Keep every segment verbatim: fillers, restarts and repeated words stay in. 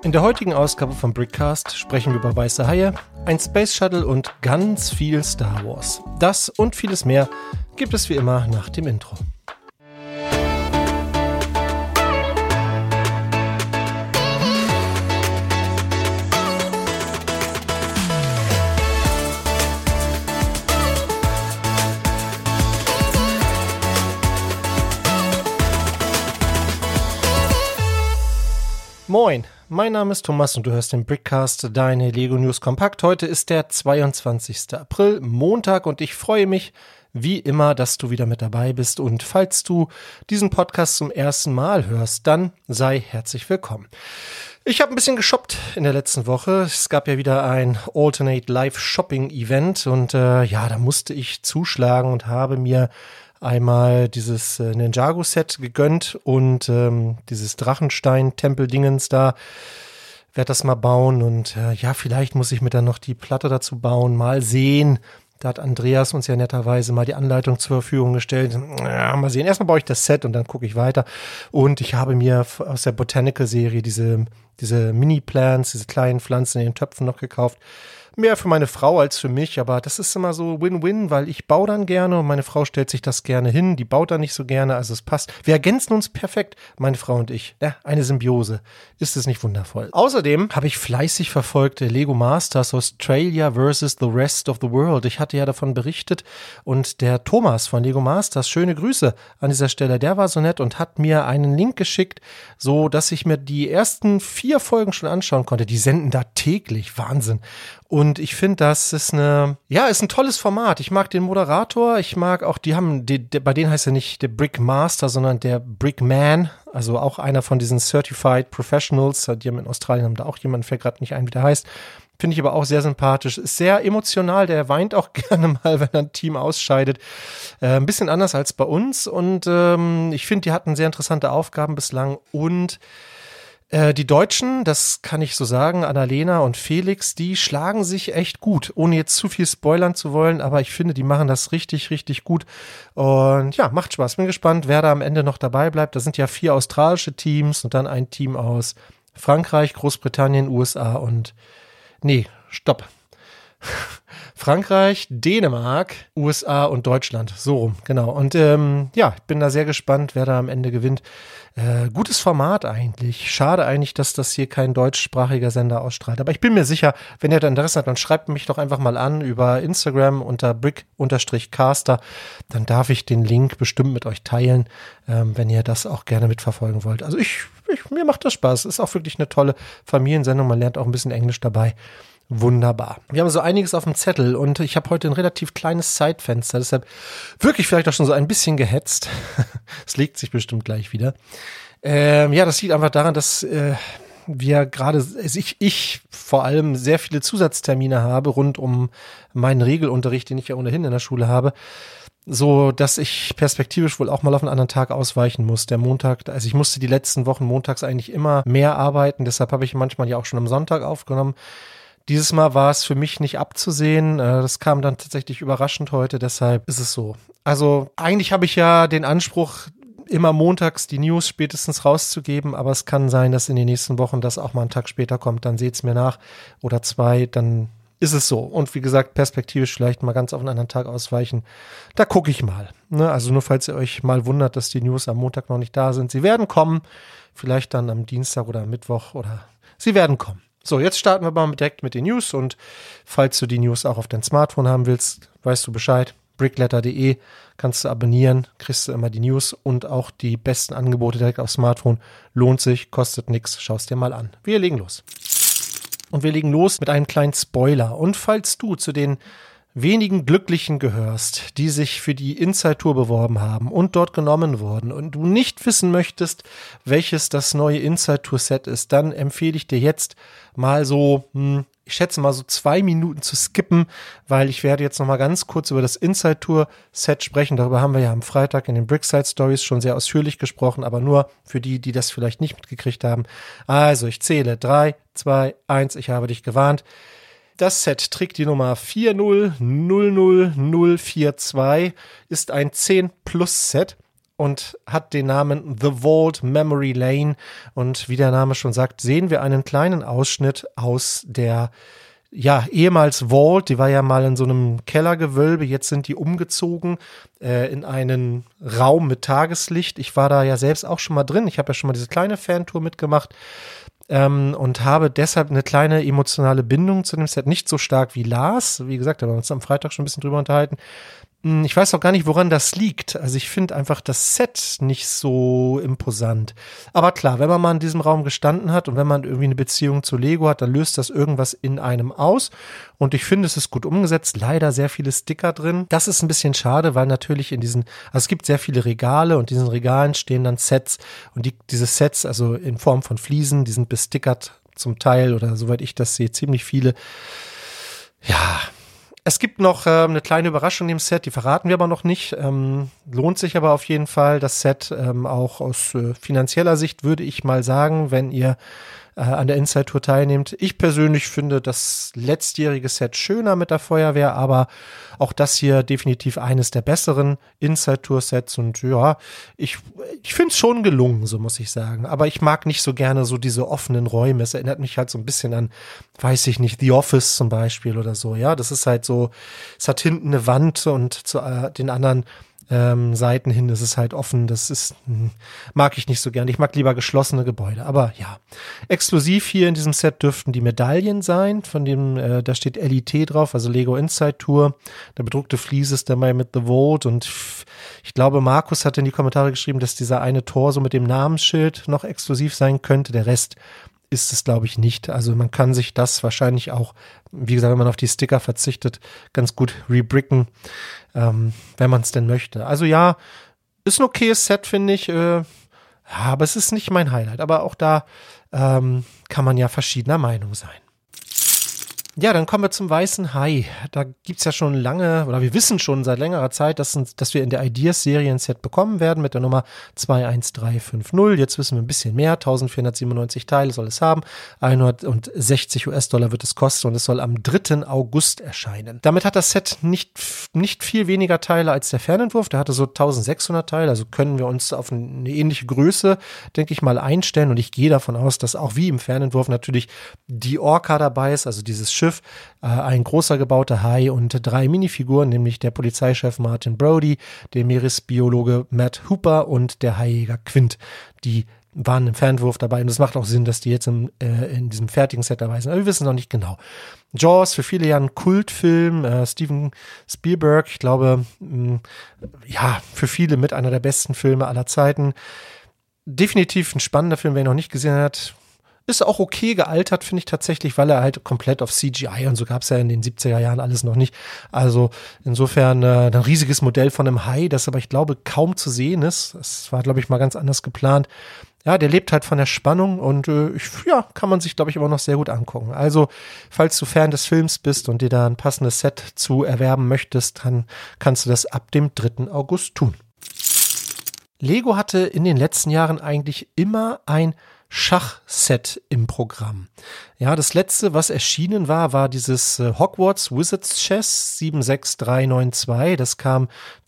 In der heutigen Ausgabe von Brickcast sprechen wir über weiße Haie, ein Space Shuttle und ganz viel Star Wars. Das und vieles mehr gibt es wie immer nach dem Intro. Moin, mein Name ist Thomas und du hörst den Brickcast, deine Lego News Kompakt. Heute ist der zweiundzwanzigster April, Montag, und ich freue mich wie immer, dass du wieder mit dabei bist. Und falls du diesen Podcast zum ersten Mal hörst, dann sei herzlich willkommen. Ich habe ein bisschen geshoppt in der letzten Woche. Es gab ja wieder ein Alternate Live Shopping Event und äh, ja, da musste ich zuschlagen und habe mir einmal dieses äh, Ninjago-Set gegönnt und ähm, dieses Drachenstein-Tempel-Dingens da. Werd das mal bauen und äh, ja, vielleicht muss ich mir dann noch die Platte dazu bauen. Mal sehen. Da hat Andreas uns ja netterweise mal die Anleitung zur Verfügung gestellt. Ja, mal sehen. Erstmal baue ich das Set und dann gucke ich weiter. Und ich habe mir aus der Botanical-Serie diese, diese Mini-Plants, diese kleinen Pflanzen in den Töpfen noch gekauft. Mehr für meine Frau als für mich, aber das ist immer so Win-Win, weil ich baue dann gerne und meine Frau stellt sich das gerne hin, die baut dann nicht so gerne, also es passt. Wir ergänzen uns perfekt, meine Frau und ich. Ja, eine Symbiose. Ist es nicht wundervoll? Außerdem habe ich fleißig verfolgt Lego Masters Australia versus the Rest of the World. Ich hatte ja davon berichtet und der Thomas von Lego Masters, schöne Grüße an dieser Stelle, der war so nett und hat mir einen Link geschickt, so dass ich mir die ersten vier Folgen schon anschauen konnte. Die senden da täglich, Wahnsinn. Und ich finde, das ist eine, ja, ist ein tolles Format. Ich mag den Moderator, ich mag auch, die haben, die, die, bei denen heißt er nicht der Brickmaster, sondern der Brickman, also auch einer von diesen Certified Professionals, die haben in Australien haben da auch jemanden, fällt gerade nicht ein, wie der heißt. Finde ich aber auch sehr sympathisch. Ist sehr emotional, der weint auch gerne mal, wenn ein Team ausscheidet. Äh, ein bisschen anders als bei uns und ähm, ich finde, die hatten sehr interessante Aufgaben bislang und die Deutschen, das kann ich so sagen, Annalena und Felix, die schlagen sich echt gut, ohne jetzt zu viel spoilern zu wollen, aber ich finde, die machen das richtig, richtig gut und ja, macht Spaß. Bin gespannt, wer da am Ende noch dabei bleibt. Da sind ja vier australische Teams und dann ein Team aus Frankreich, Großbritannien, U S A und, nee, stopp. Frankreich, Dänemark, U S A und Deutschland. So rum, genau. Und ähm, ja, ich bin da sehr gespannt, wer da am Ende gewinnt. Äh, gutes Format eigentlich. Schade eigentlich, dass das hier kein deutschsprachiger Sender ausstrahlt. Aber ich bin mir sicher, wenn ihr da Interesse habt, dann schreibt mich doch einfach mal an über Instagram unter brick-caster. Dann darf ich den Link bestimmt mit euch teilen, ähm, wenn ihr das auch gerne mitverfolgen wollt. Also ich, ich mir macht das Spaß. Ist auch wirklich eine tolle Familiensendung. Man lernt auch ein bisschen Englisch dabei. Wunderbar. Wir haben so einiges auf dem Zettel und ich habe heute ein relativ kleines Zeitfenster, deshalb wirklich vielleicht auch schon so ein bisschen gehetzt. Es legt sich bestimmt gleich wieder. Ähm, ja, das liegt einfach daran, dass äh, wir gerade, also ich, ich vor allem sehr viele Zusatztermine habe rund um meinen Regelunterricht, den ich ja ohnehin in der Schule habe, so dass ich perspektivisch wohl auch mal auf einen anderen Tag ausweichen muss. Der Montag, also ich musste die letzten Wochen montags eigentlich immer mehr arbeiten, deshalb habe ich manchmal ja auch schon am Sonntag aufgenommen. Dieses Mal war es für mich nicht abzusehen. Das kam dann tatsächlich überraschend heute, deshalb ist es so. Also eigentlich habe ich ja den Anspruch, immer montags die News spätestens rauszugeben, aber es kann sein, dass in den nächsten Wochen das auch mal einen Tag später kommt. Dann seht's mir nach oder zwei, dann ist es so. Und wie gesagt, perspektivisch vielleicht mal ganz auf einen anderen Tag ausweichen. Da gucke ich mal. Ne? Also nur falls ihr euch mal wundert, dass die News am Montag noch nicht da sind. Sie werden kommen, vielleicht dann am Dienstag oder am Mittwoch oder sie werden kommen. So, jetzt starten wir mal direkt mit den News und falls du die News auch auf dein Smartphone haben willst, weißt du Bescheid, brickletter punkt de kannst du abonnieren, kriegst du immer die News und auch die besten Angebote direkt aufs Smartphone. Lohnt sich, kostet nichts, schau's dir mal an. Wir legen los. Und wir legen los mit einem kleinen Spoiler. Und falls du zu den wenigen Glücklichen gehörst, die sich für die Inside-Tour beworben haben und dort genommen wurden und du nicht wissen möchtest, welches das neue Inside-Tour-Set ist, dann empfehle ich dir jetzt mal so, hm, ich schätze mal so zwei Minuten zu skippen, weil ich werde jetzt noch mal ganz kurz über das Inside-Tour-Set sprechen. Darüber haben wir ja am Freitag in den Brickside Stories schon sehr ausführlich gesprochen, aber nur für die, die das vielleicht nicht mitgekriegt haben. Also, ich zähle drei, zwei, eins, ich habe dich gewarnt. Das Set trägt die Nummer vier null null null null vier zwei, ist ein zehn Plus Set und hat den Namen The Vault Memory Lane. Und wie der Name schon sagt, sehen wir einen kleinen Ausschnitt aus der ja, ehemals Vault, die war ja mal in so einem Kellergewölbe, jetzt sind die umgezogen äh, in einen Raum mit Tageslicht. Ich war da ja selbst auch schon mal drin, ich habe ja schon mal diese kleine Fantour mitgemacht ähm, und habe deshalb eine kleine emotionale Bindung zu dem Set, nicht so stark wie Lars, wie gesagt, da haben wir uns am Freitag schon ein bisschen drüber unterhalten. Ich weiß auch gar nicht, woran das liegt. Also ich finde einfach das Set nicht so imposant. Aber klar, wenn man mal in diesem Raum gestanden hat und wenn man irgendwie eine Beziehung zu Lego hat, dann löst das irgendwas in einem aus. Und ich finde, es ist gut umgesetzt. Leider sehr viele Sticker drin. Das ist ein bisschen schade, weil natürlich in diesen, also es gibt sehr viele Regale und in diesen Regalen stehen dann Sets. Und die, diese Sets, also in Form von Fliesen, die sind bestickert zum Teil oder soweit ich das sehe, ziemlich viele. Ja, es gibt noch ähm, eine kleine Überraschung im Set, die verraten wir aber noch nicht. Ähm, lohnt sich aber auf jeden Fall das Set, ähm, auch aus äh, finanzieller Sicht würde ich mal sagen, wenn ihr äh, an der Inside Tour teilnehmt. Ich persönlich finde das letztjährige Set schöner mit der Feuerwehr, aber auch das hier definitiv eines der besseren Inside Tour Sets und ja, ich, ich finde es schon gelungen, so muss ich sagen. Aber ich mag nicht so gerne so diese offenen Räume. Es erinnert mich halt so ein bisschen an, weiß ich nicht, The Office zum Beispiel oder so. Ja, das ist halt so, es hat hinten eine Wand und zu äh, den anderen Ähm, Seiten hin ist es halt offen, das ist, mh, mag ich nicht so gern. Ich mag lieber geschlossene Gebäude, aber ja. Exklusiv hier in diesem Set dürften die Medaillen sein, von dem, äh, da steht L I T drauf, also Lego Inside Tour. Der bedruckte Fliese ist dabei mit The Vault und ich glaube, Markus hat in die Kommentare geschrieben, dass dieser eine Tor so mit dem Namensschild noch exklusiv sein könnte. Der Rest ist es, glaube ich, nicht. Also man kann sich das wahrscheinlich auch, wie gesagt, wenn man auf die Sticker verzichtet, ganz gut rebricken, ähm, wenn man es denn möchte. Also ja, ist ein okayes Set, finde ich. Äh, ja, aber es ist nicht mein Highlight. Aber auch da ähm, kann man ja verschiedener Meinung sein. Ja, dann kommen wir zum Weißen Hai. Da gibt's ja schon lange, oder wir wissen schon seit längerer Zeit, dass, dass wir in der Ideas-Serie ein Set bekommen werden mit der Nummer zwei eins drei fünf null. Jetzt wissen wir ein bisschen mehr. eintausendvierhundertsiebenundneunzig Teile soll es haben. hundertsechzig US-Dollar wird es kosten und es soll am dritten August erscheinen. Damit hat das Set nicht, nicht viel weniger Teile als der Fernentwurf. Der hatte so eintausendsechshundert Teile, also können wir uns auf eine ähnliche Größe, denke ich mal, einstellen. Und ich gehe davon aus, dass auch wie im Fernentwurf natürlich die Orca dabei ist, also dieses Schiff, äh, ein großer gebauter Hai und drei Minifiguren, nämlich der Polizeichef Martin Brody, der Meeresbiologe Matt Hooper und der Haijäger Quint. Die waren im Fernentwurf dabei und es macht auch Sinn, dass die jetzt im, äh, in diesem fertigen Set dabei sind. Aber wir wissen noch nicht genau. Jaws, für viele Jahre ein Kultfilm, äh, Steven Spielberg, ich glaube, mh, ja, für viele mit einer der besten Filme aller Zeiten. Definitiv ein spannender Film, wer ihn noch nicht gesehen hat. Ist auch okay gealtert, finde ich tatsächlich, weil er halt komplett auf C G I und so gab's ja in den siebziger Jahren alles noch nicht. Also insofern äh, ein riesiges Modell von einem Hai, das aber ich glaube kaum zu sehen ist. Das war, glaube ich, mal ganz anders geplant. Ja, der lebt halt von der Spannung und äh, ich, ja, kann man sich, glaube ich, aber noch sehr gut angucken. Also, falls du Fan des Films bist und dir da ein passendes Set zu erwerben möchtest, dann kannst du das ab dem dritten August tun. Lego hatte in den letzten Jahren eigentlich immer ein Schachset im Programm. Ja, das letzte, was erschienen war, war dieses äh, Hogwarts Wizards Chess sieben sechs drei neun zwei. Das kam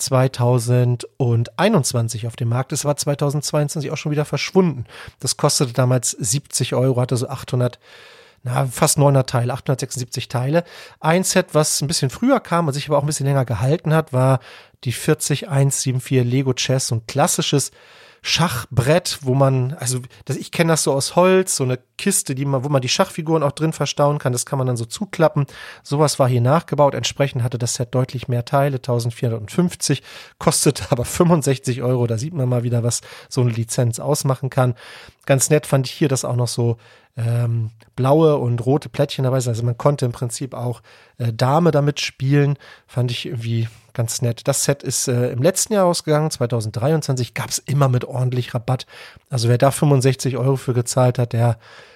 zweitausendeinundzwanzig auf den Markt. Es war zweitausendzweiundzwanzig auch schon wieder verschwunden. Das kostete damals siebzig Euro, hatte so achthundert, na, fast neunhundert Teile, achthundertsechsundsiebzig Teile. Ein Set, was ein bisschen früher kam und sich aber auch ein bisschen länger gehalten hat, war die vierzig eins sieben vier Lego Chess, so ein klassisches Schachbrett, wo man, also das, ich kenne das so aus Holz, so eine Kiste, die man, wo man die Schachfiguren auch drin verstauen kann, das kann man dann so zuklappen. Sowas war hier nachgebaut, entsprechend hatte das Set deutlich mehr Teile, eintausendvierhundertfünfzig, kostete aber fünfundsechzig Euro, da sieht man mal wieder, was so eine Lizenz ausmachen kann. Ganz nett fand ich hier, dass auch noch so ähm, blaue und rote Plättchen dabei sind, also man konnte im Prinzip auch äh, Dame damit spielen, fand ich irgendwie ganz nett. Das Set ist äh, im letzten Jahr ausgegangen, zweitausenddreiundzwanzig, gab es immer mit ordentlich Rabatt. Also wer da fünfundsechzig Euro für gezahlt hat, der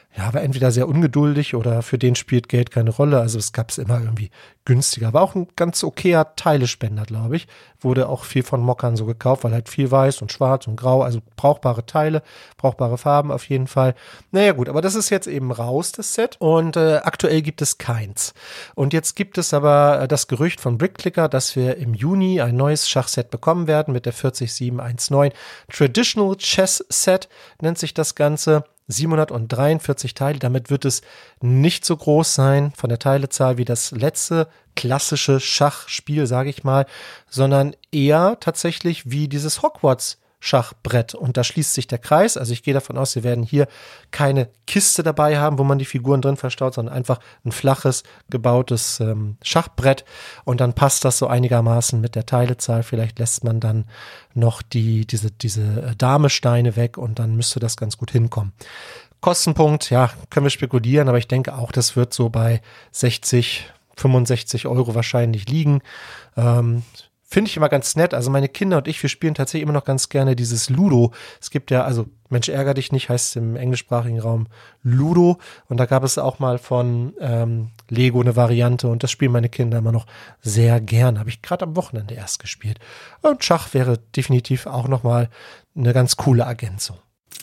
ja, war entweder sehr ungeduldig oder für den spielt Geld keine Rolle. Also es gab es immer irgendwie günstiger. War auch ein ganz okayer Teilespender, glaube ich. Wurde auch viel von Mockern so gekauft, weil halt viel weiß und schwarz und grau, also brauchbare Teile, brauchbare Farben auf jeden Fall. Naja gut, aber das ist jetzt eben raus, das Set. Und äh, aktuell gibt es keins. Und jetzt gibt es aber das Gerücht von Brickclicker, dass wir im Juni ein neues Schachset bekommen werden mit der vierzig sieben neunzehn. Traditional Chess Set nennt sich das Ganze. siebenhundertdreiundvierzig Teile, damit wird es nicht so groß sein von der Teilezahl wie das letzte klassische Schachspiel, sage ich mal, sondern eher tatsächlich wie dieses Hogwarts Schachbrett. Und da schließt sich der Kreis. Also ich gehe davon aus, wir werden hier keine Kiste dabei haben, wo man die Figuren drin verstaut, sondern einfach ein flaches, gebautes ähm, Schachbrett. Und dann passt das so einigermaßen mit der Teilezahl. Vielleicht lässt man dann noch die, diese, diese Damesteine weg und dann müsste das ganz gut hinkommen. Kostenpunkt, ja, können wir spekulieren, aber ich denke auch, das wird so bei sechzig, fünfundsechzig Euro wahrscheinlich liegen. Ähm, Finde ich immer ganz nett. Also meine Kinder und ich, wir spielen tatsächlich immer noch ganz gerne dieses Ludo. Es gibt ja, also Mensch, ärger dich nicht, heißt im englischsprachigen Raum Ludo. Und da gab es auch mal von ähm, Lego eine Variante und das spielen meine Kinder immer noch sehr gern. Habe ich gerade am Wochenende erst gespielt. Und Schach wäre definitiv auch nochmal eine ganz coole Ergänzung.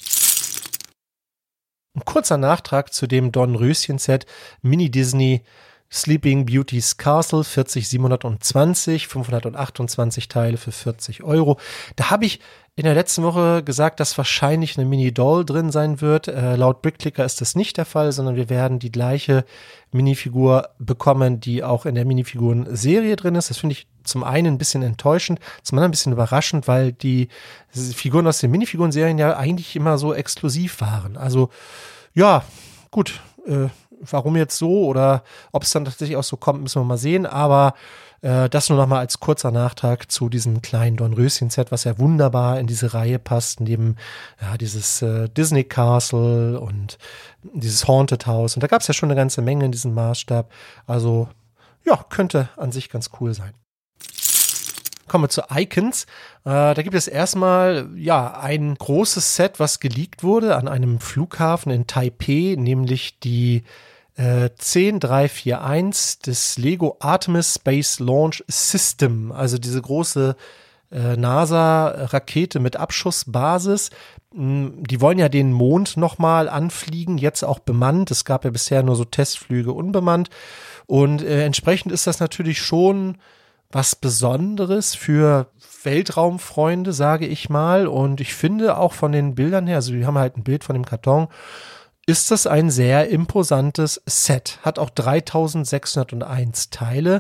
Ein kurzer Nachtrag zu dem Dornröschen-Set Mini Disney Sleeping Beauty's Castle vierzig siebenhundertzwanzig, fünfhundertachtundzwanzig Teile für vierzig Euro. Da habe ich in der letzten Woche gesagt, dass wahrscheinlich eine Mini-Doll drin sein wird. Äh, laut Brickclicker ist das nicht der Fall, sondern wir werden die gleiche Minifigur bekommen, die auch in der Minifiguren-Serie drin ist. Das finde ich zum einen ein bisschen enttäuschend, zum anderen ein bisschen überraschend, weil die Figuren aus den Minifiguren-Serien ja eigentlich immer so exklusiv waren. Also ja, gut, äh, warum jetzt so oder ob es dann tatsächlich auch so kommt, müssen wir mal sehen. Aber äh, das nur noch mal als kurzer Nachtrag zu diesem kleinen Dornröschen-Set, was ja wunderbar in diese Reihe passt, neben ja, dieses äh, Disney Castle und dieses Haunted House. Und da gab es ja schon eine ganze Menge in diesem Maßstab. Also ja, könnte an sich ganz cool sein. Kommen wir zu Icons. Äh, da gibt es erstmal ja ein großes Set, was geleakt wurde an einem Flughafen in Taipei, nämlich die äh, zehn drei vier eins des Lego Artemis Space Launch System, also diese große äh, NASA-Rakete mit Abschussbasis. Die wollen ja den Mond nochmal anfliegen, jetzt auch bemannt. Es gab ja bisher nur so Testflüge unbemannt. Und äh, entsprechend ist das natürlich schon was Besonderes für Weltraumfreunde, sage ich mal. Und ich finde auch von den Bildern her, also wir haben halt ein Bild von dem Karton, ist das ein sehr imposantes Set. Hat auch dreitausendsechshunderteins Teile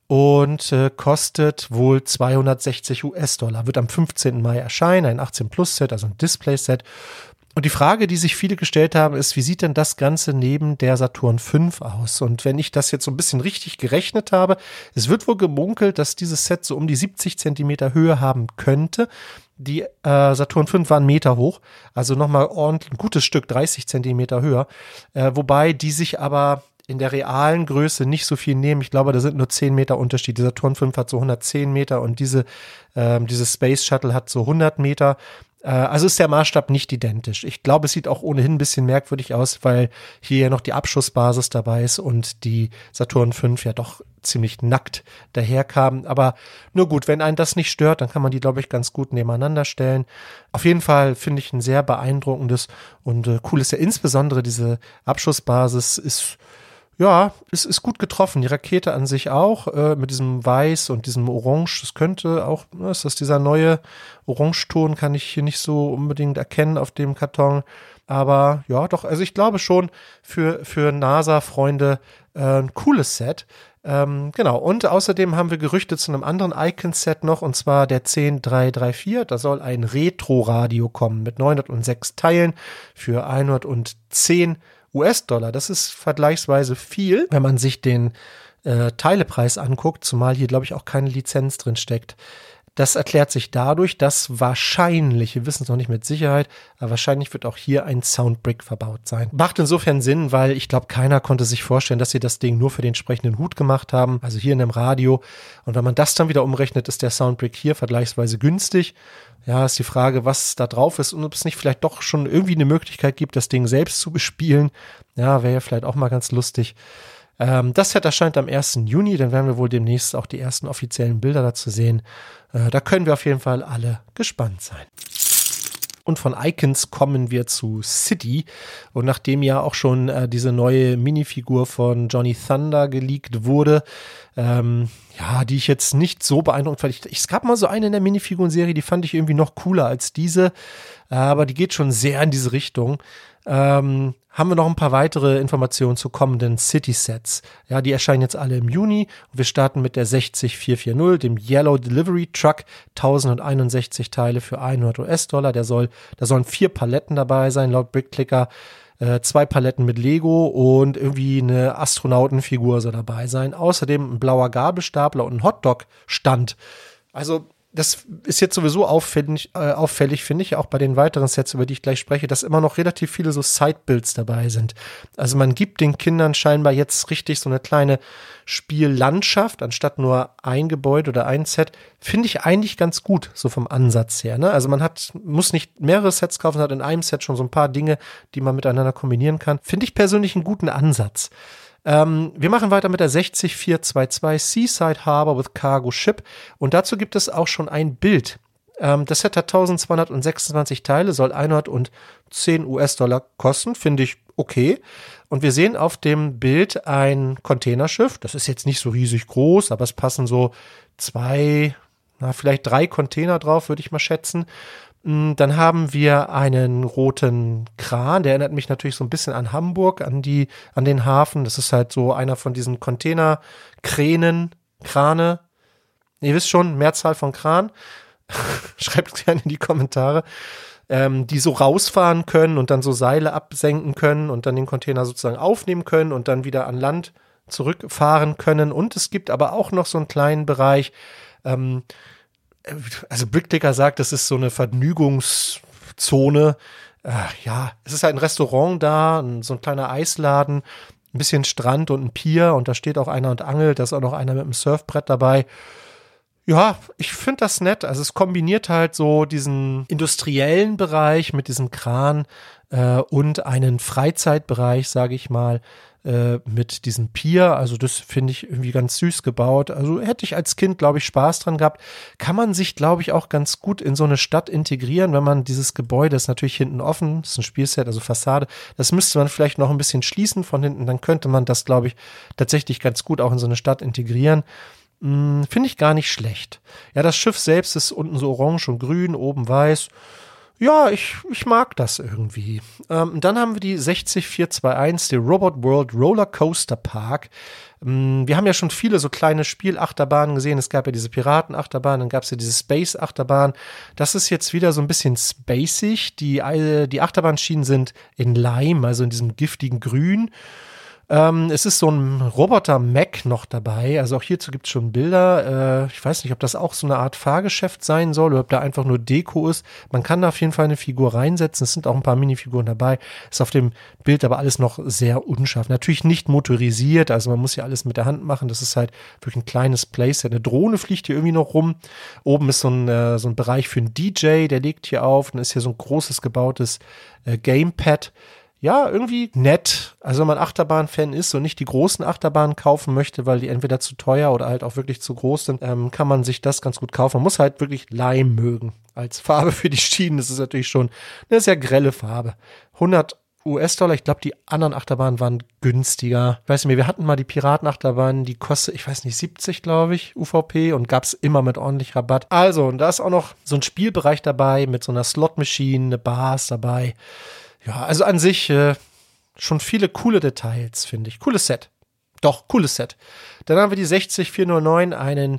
und äh, kostet wohl zweihundertsechzig US-Dollar. Wird am fünfzehnten Mai erscheinen, ein achtzehn Plus Set, also ein Display-Set. Und die Frage, die sich viele gestellt haben, ist, wie sieht denn das Ganze neben der Saturn fünf aus? Und wenn ich das jetzt so ein bisschen richtig gerechnet habe, es wird wohl gemunkelt, dass dieses Set so um die siebzig Zentimeter Höhe haben könnte. Die äh, Saturn fünf war einen Meter hoch, also nochmal ordentlich ein gutes Stück, dreißig Zentimeter höher. Äh, wobei die sich aber in der realen Größe nicht so viel nehmen. Ich glaube, da sind nur zehn Meter Unterschied. Die Saturn fünf hat so hundertzehn Meter und diese, äh, dieses Space Shuttle hat so hundert Meter. Also ist der Maßstab nicht identisch. Ich glaube, es sieht auch ohnehin ein bisschen merkwürdig aus, weil hier ja noch die Abschussbasis dabei ist und die Saturn fünf ja doch ziemlich nackt daherkam. Aber nur gut, wenn einen das nicht stört, dann kann man die, glaube ich, ganz gut nebeneinander stellen. Auf jeden Fall finde ich ein sehr beeindruckendes und äh, cool ist ja insbesondere diese Abschussbasis ist Ja, es ist gut getroffen. Die Rakete an sich auch, äh, mit diesem Weiß und diesem Orange. Das könnte auch, ne, ist das dieser neue Orangeton, kann ich hier nicht so unbedingt erkennen auf dem Karton. Aber ja, doch, also ich glaube schon für, für NASA-Freunde äh, ein cooles Set. Ähm, genau, und außerdem haben wir Gerüchte zu einem anderen Icon-Set noch, und zwar der zehn drei drei vier. Da soll ein Retro-Radio kommen mit neunhundertsechs Teilen für hundertzehn US-Dollar. Das ist vergleichsweise viel, wenn man sich den äh, Teilepreis anguckt, zumal hier, glaube ich, auch keine Lizenz drin steckt. Das erklärt sich dadurch, dass wahrscheinlich, wir wissen es noch nicht mit Sicherheit, aber wahrscheinlich wird auch hier ein Soundbrick verbaut sein. Macht insofern Sinn, weil ich glaube, keiner konnte sich vorstellen, dass sie das Ding nur für den entsprechenden Hut gemacht haben, also hier in einem Radio. Und wenn man das dann wieder umrechnet, ist der Soundbrick hier vergleichsweise günstig. Ja, ist die Frage, was da drauf ist und ob es nicht vielleicht doch schon irgendwie eine Möglichkeit gibt, das Ding selbst zu bespielen. Ja, wäre ja vielleicht auch mal ganz lustig. Ähm, das Set erscheint am ersten Juni, dann werden wir wohl demnächst auch die ersten offiziellen Bilder dazu sehen. Äh, da können wir auf jeden Fall alle gespannt sein. Und von Icons kommen wir zu City. Und nachdem ja auch schon äh, diese neue Minifigur von Johnny Thunder geleakt wurde, ähm, ja, die ich jetzt nicht so beeindruckend fand. Ich, es gab mal so eine in der Minifiguren-Serie, die fand ich irgendwie noch cooler als diese, aber die geht schon sehr in diese Richtung. Ähm, haben wir noch ein paar weitere Informationen zu kommenden City-Sets. Ja, die erscheinen jetzt alle im Juni. Und wir starten mit der sechzig vierhundertvierzig, dem Yellow Delivery Truck, tausendeinundsechzig Teile für hundert US-Dollar. Der soll, da sollen vier Paletten dabei sein, laut Brickclicker. Äh, zwei Paletten mit Lego und irgendwie eine Astronautenfigur soll dabei sein. Außerdem ein blauer Gabelstapler und ein Hotdog-Stand. Also das ist jetzt sowieso auffällig, äh, auffällig, finde ich, auch bei den weiteren Sets, über die ich gleich spreche, dass immer noch relativ viele so Sidebuilds dabei sind. Also man gibt den Kindern scheinbar jetzt richtig so eine kleine Spiellandschaft, anstatt nur ein Gebäude oder ein Set. Finde ich eigentlich ganz gut, so vom Ansatz her. Ne? Also man hat, muss nicht mehrere Sets kaufen, hat in einem Set schon so ein paar Dinge, die man miteinander kombinieren kann. Finde ich persönlich einen guten Ansatz. Ähm, wir machen weiter mit der sechzig vierhundertzweiundzwanzig Seaside Harbor with Cargo Ship und dazu gibt es auch schon ein Bild. Ähm, das Set hat tausendzweihundertsechsundzwanzig Teile, soll hundertzehn US-Dollar kosten, finde ich okay. Und wir sehen auf dem Bild ein Containerschiff, das ist jetzt nicht so riesig groß, aber es passen so zwei, na vielleicht drei Container drauf, würde ich mal schätzen. Dann haben wir einen roten Kran, der erinnert mich natürlich so ein bisschen an Hamburg, an die, an den Hafen. Das ist halt so einer von diesen Containerkränen, Krane. Ihr wisst schon, Mehrzahl von Kran. Schreibt es gerne in die Kommentare. Ähm, die so rausfahren können und dann so Seile absenken können und dann den Container sozusagen aufnehmen können und dann wieder an Land zurückfahren können. Und es gibt aber auch noch so einen kleinen Bereich, ähm, also Brickclicker sagt, das ist so eine Vergnügungszone. Äh, ja, es ist halt ein Restaurant da, so ein kleiner Eisladen, ein bisschen Strand und ein Pier und da steht auch einer und angelt, da ist auch noch einer mit einem Surfbrett dabei. Ja, ich finde das nett. Also es kombiniert halt so diesen industriellen Bereich mit diesem Kran äh, und einen Freizeitbereich, sage ich mal, äh, mit diesem Pier. Also das finde ich irgendwie ganz süß gebaut. Also hätte ich als Kind, glaube ich, Spaß dran gehabt. Kann man sich, glaube ich, auch ganz gut in so eine Stadt integrieren, wenn man dieses Gebäude, ist natürlich hinten offen, das ist ein Spielset, also Fassade, das müsste man vielleicht noch ein bisschen schließen von hinten, dann könnte man das, glaube ich, tatsächlich ganz gut auch in so eine Stadt integrieren. Hm, finde ich gar nicht schlecht. Ja, das Schiff selbst ist unten so orange und grün, oben weiß. Ja, ich, ich mag das irgendwie. Ähm, dann haben wir die sechzig vierhunderteinundzwanzig, den Robot World Roller Coaster Park. Ähm, wir haben ja schon viele so kleine Spielachterbahnen gesehen. Es gab ja diese Piratenachterbahn, dann gab es ja diese Space-Achterbahn. Das ist jetzt wieder so ein bisschen spacig. Die, die Achterbahnschienen sind in Lime, also in diesem giftigen Grün. Ähm, es ist so ein Roboter-Mac noch dabei, also auch hierzu gibt es schon Bilder. Äh, ich weiß nicht, ob das auch so eine Art Fahrgeschäft sein soll oder ob da einfach nur Deko ist. Man kann da auf jeden Fall eine Figur reinsetzen, es sind auch ein paar Minifiguren dabei. Ist auf dem Bild aber alles noch sehr unscharf. Natürlich nicht motorisiert, also man muss ja alles mit der Hand machen. Das ist halt wirklich ein kleines Playset. Eine Drohne fliegt hier irgendwie noch rum. Oben ist so ein, äh, so ein Bereich für einen D J, der legt hier auf. Dann ist hier so ein großes gebautes äh, Gamepad. Ja, irgendwie nett. Also wenn man Achterbahn-Fan ist und nicht die großen Achterbahnen kaufen möchte, weil die entweder zu teuer oder halt auch wirklich zu groß sind, ähm, kann man sich das ganz gut kaufen. Man muss halt wirklich Lime mögen als Farbe für die Schienen. Das ist natürlich schon eine sehr grelle Farbe. hundert US-Dollar. Ich glaube, die anderen Achterbahnen waren günstiger. Ich weiß nicht mehr, wir hatten mal die Piratenachterbahn, die kostet, ich weiß nicht, siebzig, glaube ich, U V P und gab's immer mit ordentlich Rabatt. Also, und da ist auch noch so ein Spielbereich dabei mit so einer Slot-Maschine, eine Bar ist dabei. Ja, also an sich äh, schon viele coole Details, finde ich. Cooles Set. Doch, cooles Set. Dann haben wir die sechzig vierhundertneun, einen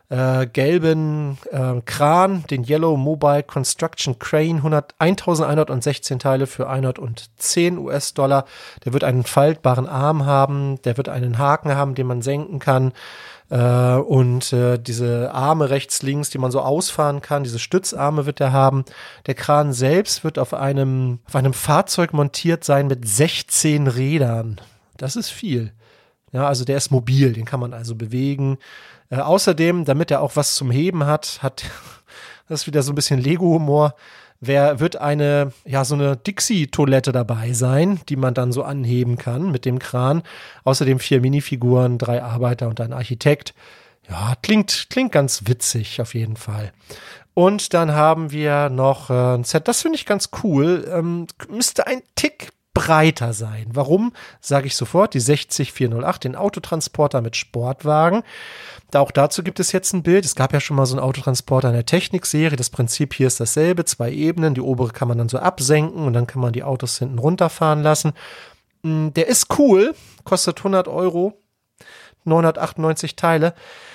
äh, gelben äh, Kran, den Yellow Mobile Construction Crane, eintausendeinhundertsechzehn Teile für hundertzehn US-Dollar. Der wird einen faltbaren Arm haben, der wird einen Haken haben, den man senken kann. Äh, und äh, diese Arme rechts, links, die man so ausfahren kann, diese Stützarme wird er haben. Der Kran selbst wird auf einem, auf einem Fahrzeug montiert sein mit sechzehn Rädern. Das ist viel. Ja, also der ist mobil, den kann man also bewegen. Äh, außerdem, damit er auch was zum Heben hat, hat, das ist wieder so ein bisschen Lego-Humor, wer wird eine, ja, so eine Dixie-Toilette dabei sein, die man dann so anheben kann mit dem Kran. Außerdem vier Minifiguren, drei Arbeiter und ein Architekt. Ja, klingt, klingt ganz witzig auf jeden Fall. Und dann haben wir noch äh, ein Set, das finde ich ganz cool, ähm, müsste ein Tick breiter sein. Warum? Sage ich sofort, die sechzig vierhundertacht, den Autotransporter mit Sportwagen. Da auch dazu gibt es jetzt ein Bild. Es gab ja schon mal so einen Autotransporter in der Technik-Serie. Das Prinzip hier ist dasselbe, zwei Ebenen. Die obere kann man dann so absenken und dann kann man die Autos hinten runterfahren lassen. Der ist cool, kostet hundert Euro, neunhundertachtundneunzig Teile,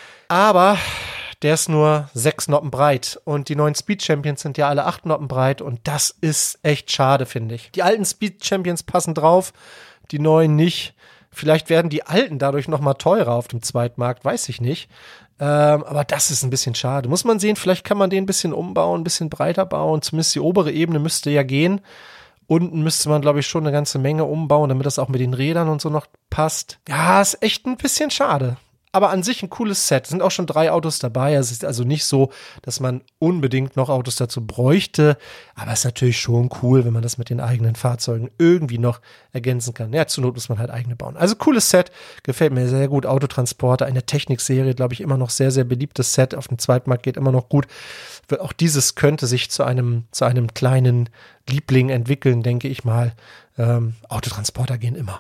aber der ist nur sechs Noppen breit und die neuen Speed Champions sind ja alle acht Noppen breit und das ist echt schade, finde ich. Die alten Speed Champions passen drauf, die neuen nicht. Vielleicht werden die alten dadurch nochmal teurer auf dem Zweitmarkt, weiß ich nicht. Ähm, aber das ist ein bisschen schade. Muss man sehen, vielleicht kann man den ein bisschen umbauen, ein bisschen breiter bauen. Zumindest die obere Ebene müsste ja gehen. Unten müsste man, glaube ich, schon eine ganze Menge umbauen, damit das auch mit den Rädern und so noch passt. Ja, ist echt ein bisschen schade. Aber an sich ein cooles Set. Es sind auch schon drei Autos dabei. Es ist also nicht so, dass man unbedingt noch Autos dazu bräuchte. Aber es ist natürlich schon cool, wenn man das mit den eigenen Fahrzeugen irgendwie noch ergänzen kann. Ja, zur Not muss man halt eigene bauen. Also cooles Set. Gefällt mir sehr gut. Autotransporter in der Technikserie, glaube ich, immer noch sehr, sehr beliebtes Set. Auf dem Zweitmarkt geht immer noch gut. Auch dieses könnte sich zu einem, zu einem kleinen Liebling entwickeln, denke ich mal. Ähm, Autotransporter gehen immer.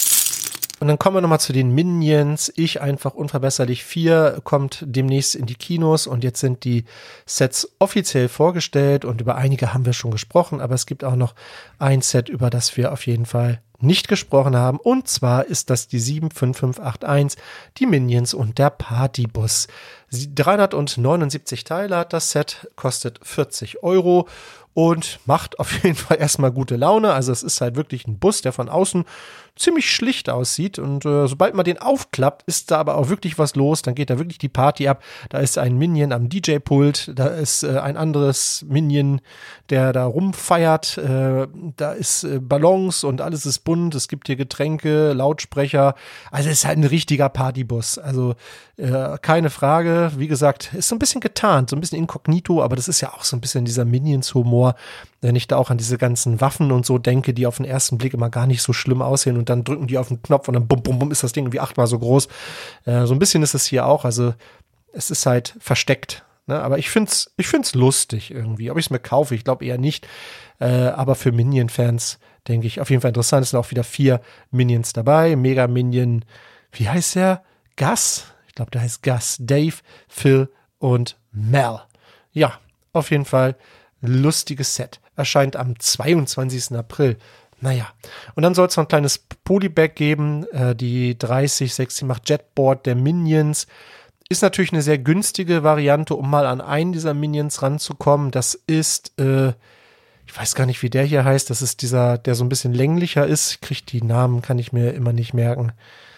Und dann kommen wir nochmal zu den Minions. Ich einfach unverbesserlich vier kommt demnächst in die Kinos und jetzt sind die Sets offiziell vorgestellt und über einige haben wir schon gesprochen, aber es gibt auch noch ein Set, über das wir auf jeden Fall nicht gesprochen haben und zwar ist das die sieben fünf fünf acht eins, die Minions und der Partybus. dreihundertneunundsiebzig Teile hat das Set, kostet vierzig Euro und macht auf jeden Fall erstmal gute Laune. Also es ist halt wirklich ein Bus, der von außen ziemlich schlicht aussieht und äh, sobald man den aufklappt, ist da aber auch wirklich was los, dann geht da wirklich die Party ab. Da ist ein Minion am D J-Pult, da ist äh, ein anderes Minion, der da rumfeiert, äh, da ist äh, Ballons und alles ist bunt, es gibt hier Getränke, Lautsprecher, also es ist halt ein richtiger Partybus, also äh, keine Frage, wie gesagt, ist so ein bisschen getarnt, so ein bisschen inkognito, aber das ist ja auch so ein bisschen dieser Minions-Humor, wenn ich da auch an diese ganzen Waffen und so denke, die auf den ersten Blick immer gar nicht so schlimm aussehen und dann drücken die auf den Knopf und dann bum, bum, bum ist das Ding irgendwie achtmal so groß. Äh, so ein bisschen ist es hier auch, also es ist halt versteckt, ne? Aber ich find's, ich find's lustig irgendwie. Ob ich es mir kaufe, ich glaube eher nicht, äh, aber für Minion-Fans denke ich auf jeden Fall interessant. Es sind auch wieder vier Minions dabei, Mega Minion, wie heißt der? Gus? Ich glaube, der heißt Gus, Dave, Phil und Mel. Ja, auf jeden Fall lustiges Set. Erscheint am zweiundzwanzigsten April. Naja. Und dann soll es noch ein kleines Polybag geben. Äh, die dreißig sechshundertacht Jetboard der Minions. Ist natürlich eine sehr günstige Variante, um mal an einen dieser Minions ranzukommen. Das ist, äh, ich weiß gar nicht, wie der hier heißt. Das ist dieser, der so ein bisschen länglicher ist. Ich krieg die Namen, kann ich mir immer nicht merken.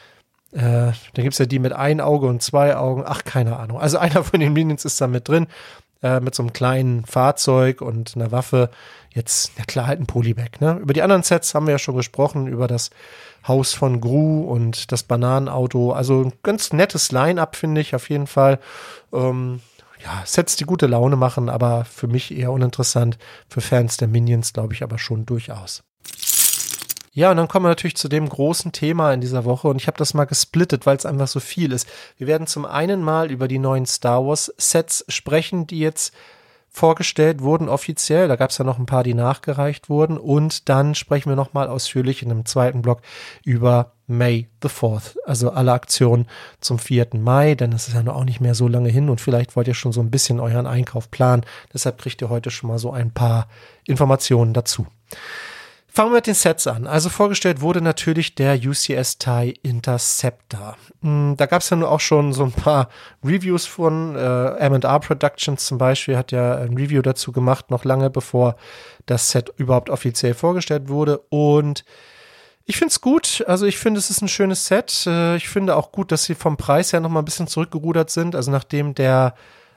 Äh, da gibt's ja die mit ein Auge und zwei Augen. Ach, keine Ahnung. Also einer von den Minions ist da mit drin. Äh, mit so einem kleinen Fahrzeug und einer Waffe. Jetzt, ja klar, halt ein Polybag, ne? Über die anderen Sets haben wir ja schon gesprochen, über das Haus von Gru und das Bananenauto. Also ein ganz nettes Line-Up, finde ich, auf jeden Fall. Ähm, ja, Sets, die gute Laune machen, aber für mich eher uninteressant. Für Fans der Minions, glaube ich, aber schon durchaus. Ja, und dann kommen wir natürlich zu dem großen Thema in dieser Woche und ich habe das mal gesplittet, weil es einfach so viel ist. Wir werden zum einen mal über die neuen Star Wars Sets sprechen, die jetzt vorgestellt wurden offiziell. Da gab es ja noch ein paar, die nachgereicht wurden und dann sprechen wir nochmal ausführlich in einem zweiten Block über May the fourth, also alle Aktionen zum vierten Mai, denn es ist ja noch auch nicht mehr so lange hin und vielleicht wollt ihr schon so ein bisschen euren Einkauf planen. Deshalb kriegt ihr heute schon mal so ein paar Informationen dazu. Fangen wir mit den Sets an. Also vorgestellt wurde natürlich der U C S T I Interceptor. Da gab es ja nur auch schon so ein paar Reviews von äh, M and R Productions zum Beispiel, hat ja ein Review dazu gemacht, noch lange bevor das Set überhaupt offiziell vorgestellt wurde. Und ich finde es gut. Also ich finde, es ist ein schönes Set. Ich finde auch gut, dass sie vom Preis her noch mal ein bisschen zurückgerudert sind. Also nachdem der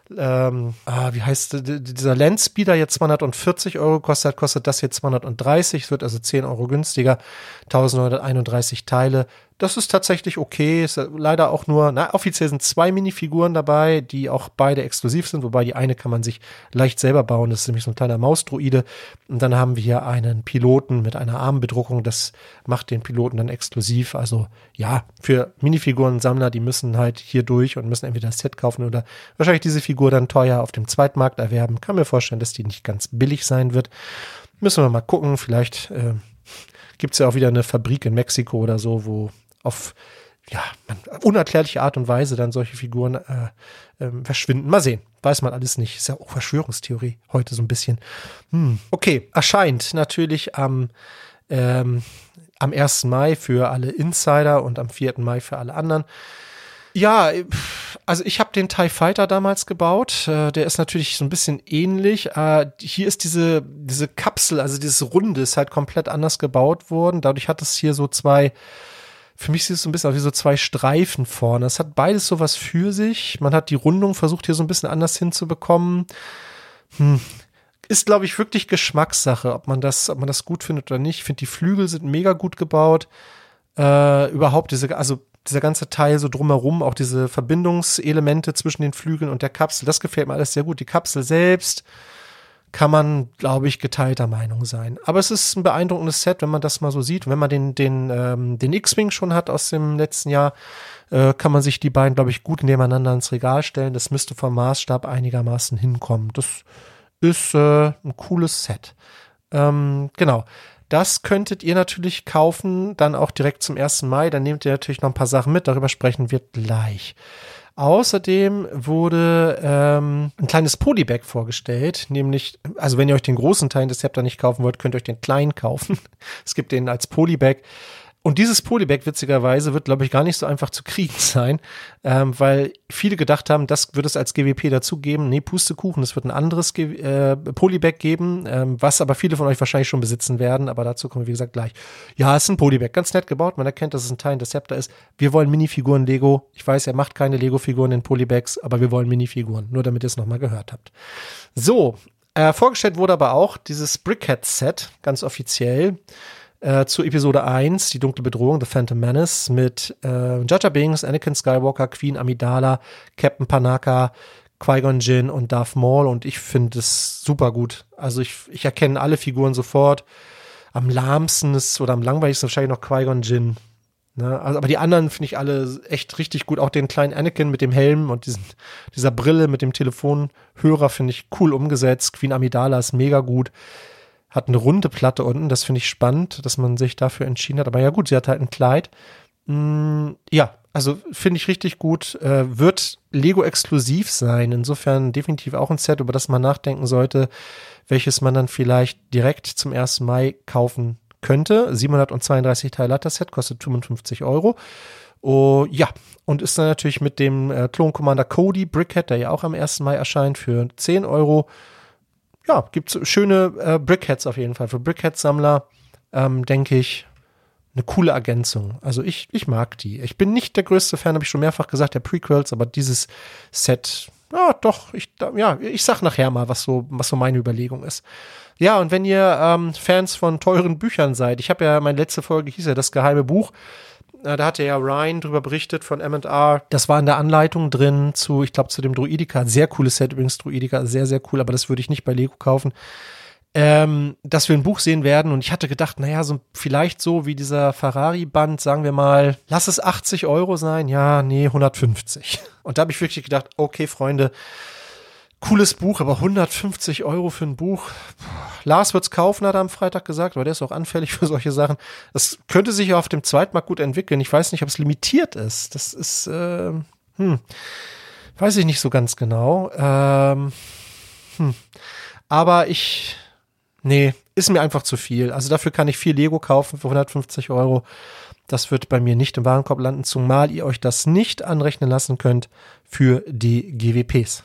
Ähm, ah, wie heißt dieser Landspeeder jetzt zweihundertvierzig Euro kostet, kostet das jetzt zweihundertdreißig, es wird also zehn Euro günstiger, neunzehnhunderteinunddreißig Teile. Das ist tatsächlich okay, ist leider auch nur, na, offiziell sind zwei Minifiguren dabei, die auch beide exklusiv sind, wobei die eine kann man sich leicht selber bauen, das ist nämlich so ein kleiner Mausdroide. Und dann haben wir hier einen Piloten mit einer Armbedruckung, das macht den Piloten dann exklusiv. Also ja, für Minifiguren-Sammler, die müssen halt hier durch und müssen entweder das Set kaufen oder wahrscheinlich diese Figur dann teuer auf dem Zweitmarkt erwerben. Kann mir vorstellen, dass die nicht ganz billig sein wird. Müssen wir mal gucken, vielleicht äh, gibt es ja auch wieder eine Fabrik in Mexiko oder so, wo auf ja, unerklärliche Art und Weise dann solche Figuren äh, äh, verschwinden. Mal sehen, weiß man alles nicht. Ist ja auch Verschwörungstheorie heute so ein bisschen. Hm. Okay, erscheint natürlich am, ähm, am ersten Mai für alle Insider und am vierten Mai für alle anderen. Ja, also ich habe den TIE Fighter damals gebaut. Äh, der ist natürlich so ein bisschen ähnlich. Äh, hier ist diese, diese Kapsel, also dieses Runde ist halt komplett anders gebaut worden. Dadurch hat es hier so zwei, für mich sieht es so ein bisschen aus wie so zwei Streifen vorne. Es hat beides sowas für sich. Man hat die Rundung versucht hier so ein bisschen anders hinzubekommen. Hm. Ist, glaube ich, wirklich Geschmackssache, ob man das, ob man das gut findet oder nicht. Ich finde, die Flügel sind mega gut gebaut. Äh, überhaupt diese, also dieser ganze Teil so drumherum, auch diese Verbindungselemente zwischen den Flügeln und der Kapsel, das gefällt mir alles sehr gut. Die Kapsel selbst kann man, glaube ich, geteilter Meinung sein. Aber es ist ein beeindruckendes Set, wenn man das mal so sieht. Und wenn man den, den, ähm, den X-Wing schon hat aus dem letzten Jahr, äh, kann man sich die beiden, glaube ich, gut nebeneinander ins Regal stellen. Das müsste vom Maßstab einigermaßen hinkommen. Das ist äh, ein cooles Set. Ähm, genau. Das könntet ihr natürlich kaufen, dann auch direkt zum ersten Mai. Dann nehmt ihr natürlich noch ein paar Sachen mit. Darüber sprechen wir gleich. Außerdem wurde ähm, ein kleines Polybag vorgestellt, nämlich, also wenn ihr euch den großen Teil des Scepter nicht kaufen wollt, könnt ihr euch den kleinen kaufen. Es gibt den als Polybag. Und dieses Polybag, witzigerweise, wird, glaube ich, gar nicht so einfach zu kriegen sein, ähm, weil viele gedacht haben, das wird es als G W P dazugeben. Nee, Pustekuchen, es wird ein anderes Ge- äh, Polybag geben, ähm, was aber viele von euch wahrscheinlich schon besitzen werden, aber dazu kommen wir, wie gesagt, gleich. Ja, es ist ein Polybag, ganz nett gebaut, man erkennt, dass es ein Teil des Scepter ist. Wir wollen Minifiguren Lego. Ich weiß, er macht keine Lego-Figuren in Polybags, aber wir wollen Minifiguren, nur damit ihr es nochmal gehört habt. So, äh, vorgestellt wurde aber auch dieses Brickhead-Set, ganz offiziell, Äh, zu Episode eins, die dunkle Bedrohung, The Phantom Menace, mit äh, Jar Jar Binks, Anakin Skywalker, Queen Amidala, Captain Panaka, Qui-Gon Jinn und Darth Maul, und ich finde es super gut. Also ich, ich erkenne alle Figuren sofort. Am lahmsten ist, oder am langweiligsten wahrscheinlich noch Qui-Gon Jinn. Ne? Also, aber die anderen finde ich alle echt richtig gut. Auch den kleinen Anakin mit dem Helm und diesen, dieser Brille mit dem Telefonhörer finde ich cool umgesetzt. Queen Amidala ist mega gut. Hat eine runde Platte unten, das finde ich spannend, dass man sich dafür entschieden hat. Aber ja gut, sie hat halt ein Kleid. Mm, ja, also finde ich richtig gut. Äh, wird Lego exklusiv sein. Insofern definitiv auch ein Set, über das man nachdenken sollte, welches man dann vielleicht direkt zum ersten Mai kaufen könnte. siebenhundertzweiunddreißig Teile hat das Set, kostet fünfundfünfzig Euro. Oh, ja, und ist dann natürlich mit dem äh, Clone Commander Cody Brickhead, der ja auch am ersten Mai erscheint, für zehn Euro. Ja, gibt's schöne äh, Brickheads auf jeden Fall. Für Brickhead-Sammler, ähm, denke ich, eine coole Ergänzung. Also ich, ich mag die. Ich bin nicht der größte Fan, habe ich schon mehrfach gesagt, der Prequels, aber dieses Set, ja, doch, ich, ja, ich sag nachher mal, was so, was so meine Überlegung ist. Ja, und wenn ihr ähm, Fans von teuren Büchern seid, ich habe ja, meine letzte Folge hieß ja Das geheime Buch. Da hatte ja Ryan drüber berichtet von M and R. Das war in der Anleitung drin zu, ich glaube, zu dem Druidika. Sehr cooles Set übrigens, Druidika, sehr, sehr cool, aber das würde ich nicht bei Lego kaufen. Ähm, dass wir ein Buch sehen werden, und ich hatte gedacht, naja, so vielleicht so wie dieser Ferrari-Band, sagen wir mal, lass es achtzig Euro sein. Ja, nee, hundertfünfzig. Und da habe ich wirklich gedacht, okay, Freunde, cooles Buch, aber hundertfünfzig Euro für ein Buch. Lars wird's kaufen, hat er am Freitag gesagt, aber der ist auch anfällig für solche Sachen. Das könnte sich ja auf dem Zweitmarkt gut entwickeln. Ich weiß nicht, ob es limitiert ist. Das ist, äh, hm, weiß ich nicht so ganz genau. Ähm, hm. Aber ich, nee, ist mir einfach zu viel. Also dafür kann ich vier Lego kaufen für hundertfünfzig Euro. Das wird bei mir nicht im Warenkorb landen, zumal ihr euch das nicht anrechnen lassen könnt für die G W Ps.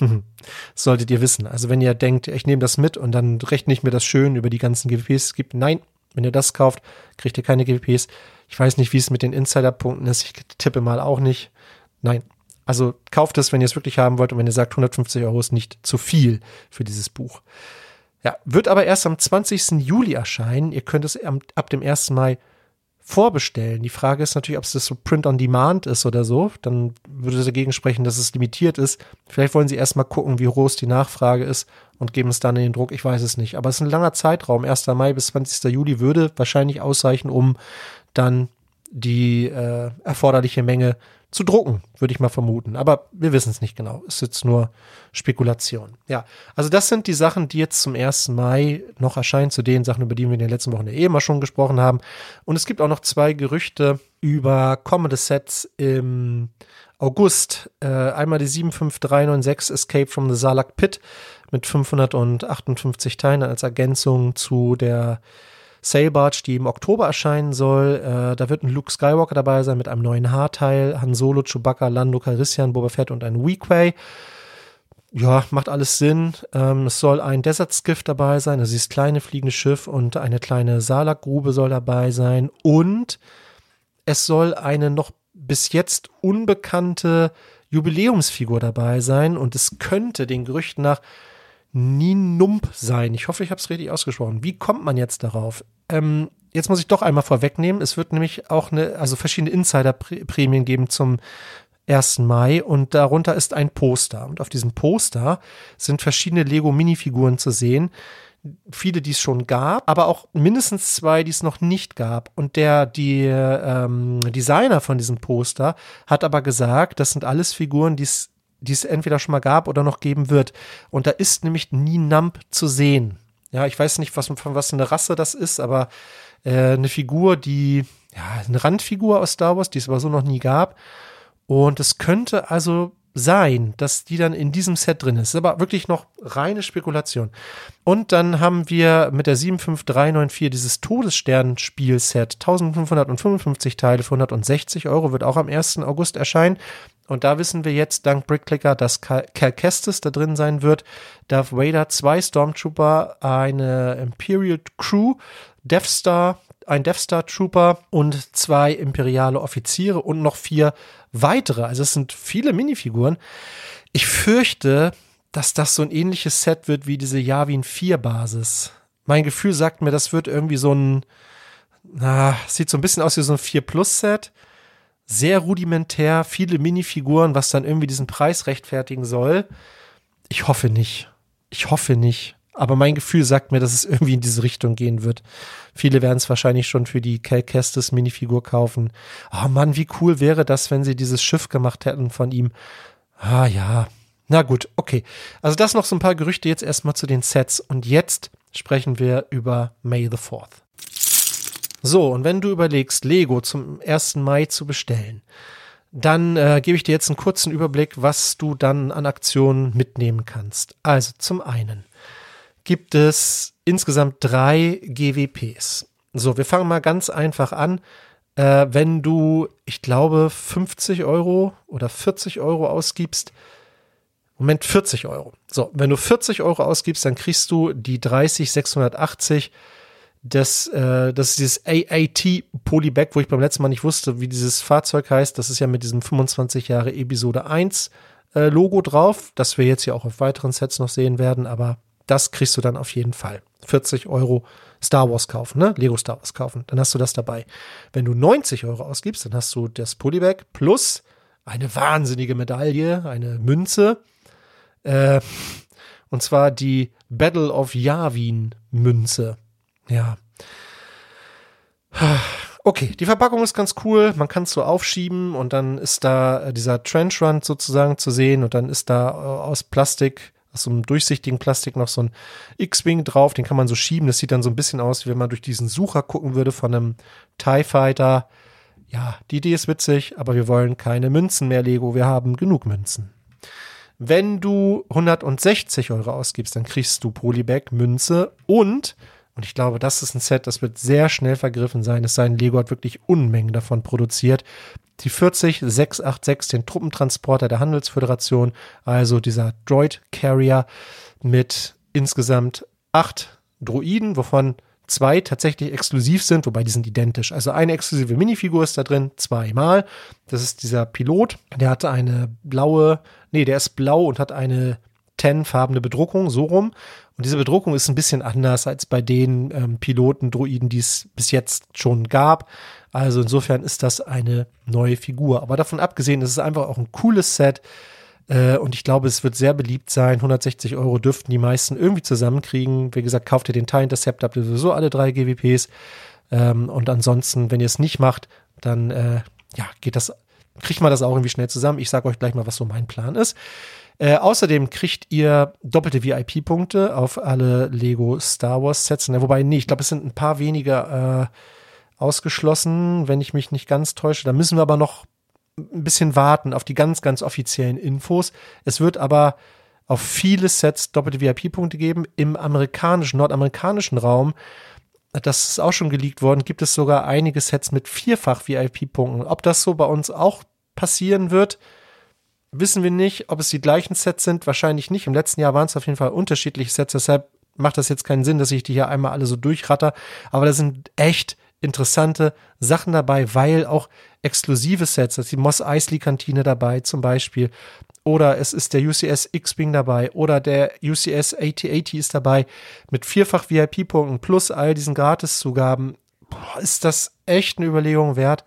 Das solltet ihr wissen. Also wenn ihr denkt, ich nehme das mit und dann rechne ich mir das schön über die ganzen G W Ps es gibt. Nein, wenn ihr das kauft, kriegt ihr keine G W Ps. Ich weiß nicht, wie es mit den Insider-Punkten ist. Ich tippe mal auch nicht. Nein. Also kauft es, wenn ihr es wirklich haben wollt und wenn ihr sagt, hundertfünfzig Euro ist nicht zu viel für dieses Buch. Ja, wird aber erst am zwanzigsten Juli erscheinen. Ihr könnt es ab dem ersten Mai vorbestellen. Die Frage ist natürlich, ob es das so Print on Demand ist oder so. Dann würde es dagegen sprechen, dass es limitiert ist. Vielleicht wollen sie erstmal gucken, wie groß die Nachfrage ist und geben es dann in den Druck. Ich weiß es nicht. Aber es ist ein langer Zeitraum. erster Mai bis zwanzigsten Juli würde wahrscheinlich ausreichen, um dann die äh, erforderliche Menge zu drucken, würde ich mal vermuten. Aber wir wissen es nicht genau. Ist jetzt nur Spekulation. Ja, also das sind die Sachen, die jetzt zum ersten Mai noch erscheinen, zu den Sachen, über die wir in den letzten Wochen eh immer schon gesprochen haben. Und es gibt auch noch zwei Gerüchte über kommende Sets im August. Äh, einmal die sieben fünf drei neun sechs Escape from the Sarlacc Pit mit fünfhundertachtundfünfzig Teilen als Ergänzung zu der Sail Barge, die im Oktober erscheinen soll. Äh, da wird ein Luke Skywalker dabei sein mit einem neuen Haarteil, Han Solo, Chewbacca, Lando Calrissian, Boba Fett und ein Weequay. Ja, macht alles Sinn. Ähm, es soll ein Desert Skiff dabei sein, also dieses kleine fliegende Schiff, und eine kleine Sarlacc-Grube soll dabei sein. Und es soll eine noch bis jetzt unbekannte Jubiläumsfigur dabei sein. Und es könnte den Gerüchten nach Ninump sein. Ich hoffe, ich habe es richtig ausgesprochen. Wie kommt man jetzt darauf? Ähm, jetzt muss ich doch einmal vorwegnehmen. Es wird nämlich auch eine, also verschiedene Insider-Prämien geben zum ersten Mai und darunter ist ein Poster. Und auf diesem Poster sind verschiedene Lego-Minifiguren zu sehen. Viele, die es schon gab, aber auch mindestens zwei, die es noch nicht gab. Und der, die ähm, Designer von diesem Poster hat aber gesagt, das sind alles Figuren, die es die es entweder schon mal gab oder noch geben wird. Und da ist nämlich Ninump zu sehen. Ja, ich weiß nicht, was, von was eine Rasse das ist, aber äh, eine Figur, die, ja, eine Randfigur aus Star Wars, die es aber so noch nie gab. Und es könnte also sein, dass die dann in diesem Set drin ist. Aber wirklich noch reine Spekulation. Und dann haben wir mit der sieben fünf drei neun vier dieses Todesstern-Spiel-Set. eintausendfünfhundertfünfundfünfzig Teile für hundertsechzig Euro, wird auch am ersten August erscheinen. Und da wissen wir jetzt dank Brickclicker, dass Cal Kestis da drin sein wird, Darth Vader, zwei Stormtrooper, eine Imperial Crew, Death Star, ein Death Star Trooper und zwei imperiale Offiziere und noch vier weitere. Also es sind viele Minifiguren. Ich fürchte, dass das so ein ähnliches Set wird wie diese Yavin vier Basis. Mein Gefühl sagt mir, das wird irgendwie so ein, na, sieht so ein bisschen aus wie so ein vier Plus Set. Sehr rudimentär, viele Minifiguren, was dann irgendwie diesen Preis rechtfertigen soll. Ich hoffe nicht. Ich hoffe nicht. Aber mein Gefühl sagt mir, dass es irgendwie in diese Richtung gehen wird. Viele werden es wahrscheinlich schon für die Cal Kestis Minifigur kaufen. Oh Mann, wie cool wäre das, wenn sie dieses Schiff gemacht hätten von ihm. Ah ja, na gut, okay. Also das noch so ein paar Gerüchte jetzt erstmal zu den Sets. Und jetzt sprechen wir über May the fourth. So, und wenn du überlegst, Lego zum ersten Mai zu bestellen, dann äh, gebe ich dir jetzt einen kurzen Überblick, was du dann an Aktionen mitnehmen kannst. Also zum einen gibt es insgesamt drei G W Ps. So, wir fangen mal ganz einfach an. Äh, wenn du, ich glaube, fünfzig Euro oder vierzig Euro ausgibst, Moment, vierzig Euro. So, wenn du vierzig Euro ausgibst, dann kriegst du die dreißig sechshundertachtzig. Das, äh, das ist dieses A A T Polybag, wo ich beim letzten Mal nicht wusste, wie dieses Fahrzeug heißt. Das ist ja mit diesem fünfundzwanzig Jahre Episode eins äh, Logo drauf, das wir jetzt ja auch auf weiteren Sets noch sehen werden, aber das kriegst du dann auf jeden Fall. vierzig Euro Star Wars kaufen, ne? Lego Star Wars kaufen, dann hast du das dabei. Wenn du neunzig Euro ausgibst, dann hast du das Polybag plus eine wahnsinnige Medaille, eine Münze, äh, und zwar die Battle of Yavin Münze. Ja. Okay, die Verpackung ist ganz cool. Man kann es so aufschieben und dann ist da dieser Trench Run sozusagen zu sehen und dann ist da aus Plastik, aus so einem durchsichtigen Plastik noch so ein X-Wing drauf. Den kann man so schieben. Das sieht dann so ein bisschen aus, wie wenn man durch diesen Sucher gucken würde von einem TIE Fighter. Ja, die Idee ist witzig, aber wir wollen keine Münzen mehr, Lego. Wir haben genug Münzen. Wenn du hundertsechzig Euro ausgibst, dann kriegst du Polybag, Münze und Und ich glaube, das ist ein Set, das wird sehr schnell vergriffen sein. Es sei denn, Lego hat wirklich Unmengen davon produziert. Die vierzig sechs acht sechs, den Truppentransporter der Handelsföderation, also dieser Droid Carrier mit insgesamt acht Droiden, wovon zwei tatsächlich exklusiv sind, wobei die sind identisch. Also eine exklusive Minifigur ist da drin, zweimal. Das ist dieser Pilot, der hatte eine blaue, nee, der ist blau und hat eine tan-farbene Bedruckung, so rum. Und diese Bedruckung ist ein bisschen anders als bei den ähm, Piloten-Droiden, die es bis jetzt schon gab. Also insofern ist das eine neue Figur. Aber davon abgesehen ist es einfach auch ein cooles Set. Äh, und ich glaube, es wird sehr beliebt sein. hundertsechzig Euro dürften die meisten irgendwie zusammenkriegen. Wie gesagt, kauft ihr den TIE Intercept, habt ihr sowieso alle drei G W Ps. Ähm, und ansonsten, wenn ihr es nicht macht, dann äh, ja, geht das, kriegt man das auch irgendwie schnell zusammen. Ich sage euch gleich mal, was so mein Plan ist. Äh, außerdem kriegt ihr doppelte V I P-Punkte auf alle Lego Star Wars Sets. Ne, wobei, nee, ich glaube, es sind ein paar weniger äh, ausgeschlossen, wenn ich mich nicht ganz täusche. Da müssen wir aber noch ein bisschen warten auf die ganz, ganz offiziellen Infos. Es wird aber auf viele Sets doppelte V I P-Punkte geben. Im amerikanischen, nordamerikanischen Raum, das ist auch schon geleakt worden, gibt es sogar einige Sets mit vierfach V I P-Punkten. Ob das so bei uns auch passieren wird, wissen wir nicht. Ob es die gleichen Sets sind, wahrscheinlich nicht. Im letzten Jahr waren es auf jeden Fall unterschiedliche Sets, deshalb macht das jetzt keinen Sinn, dass ich die hier einmal alle so durchratter. Aber da sind echt interessante Sachen dabei, weil auch exklusive Sets, also die Mos Eisley Kantine dabei zum Beispiel, oder es ist der U C S X-Wing dabei oder der U C S achtzig achtzig ist dabei mit vierfach V I P-Punkten plus all diesen Gratiszugaben. Boah, ist das echt eine Überlegung wert.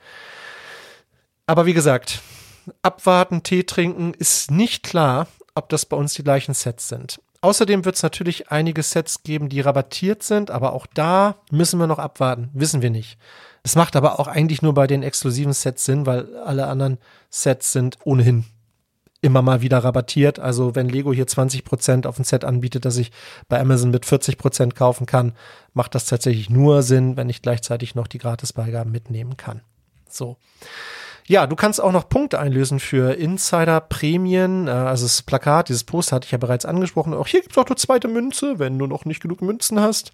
Aber wie gesagt, abwarten, Tee trinken, ist nicht klar, ob das bei uns die gleichen Sets sind. Außerdem wird es natürlich einige Sets geben, die rabattiert sind, aber auch da müssen wir noch abwarten, wissen wir nicht. Es macht aber auch eigentlich nur bei den exklusiven Sets Sinn, weil alle anderen Sets sind ohnehin immer mal wieder rabattiert. Also wenn Lego hier zwanzig Prozent auf ein Set anbietet, das ich bei Amazon mit vierzig Prozent kaufen kann, macht das tatsächlich nur Sinn, wenn ich gleichzeitig noch die Gratisbeigaben mitnehmen kann. So. Ja, du kannst auch noch Punkte einlösen für Insider-Prämien. Also das Plakat, dieses Poster hatte ich ja bereits angesprochen. Auch hier gibt es auch eine zweite Münze, wenn du noch nicht genug Münzen hast.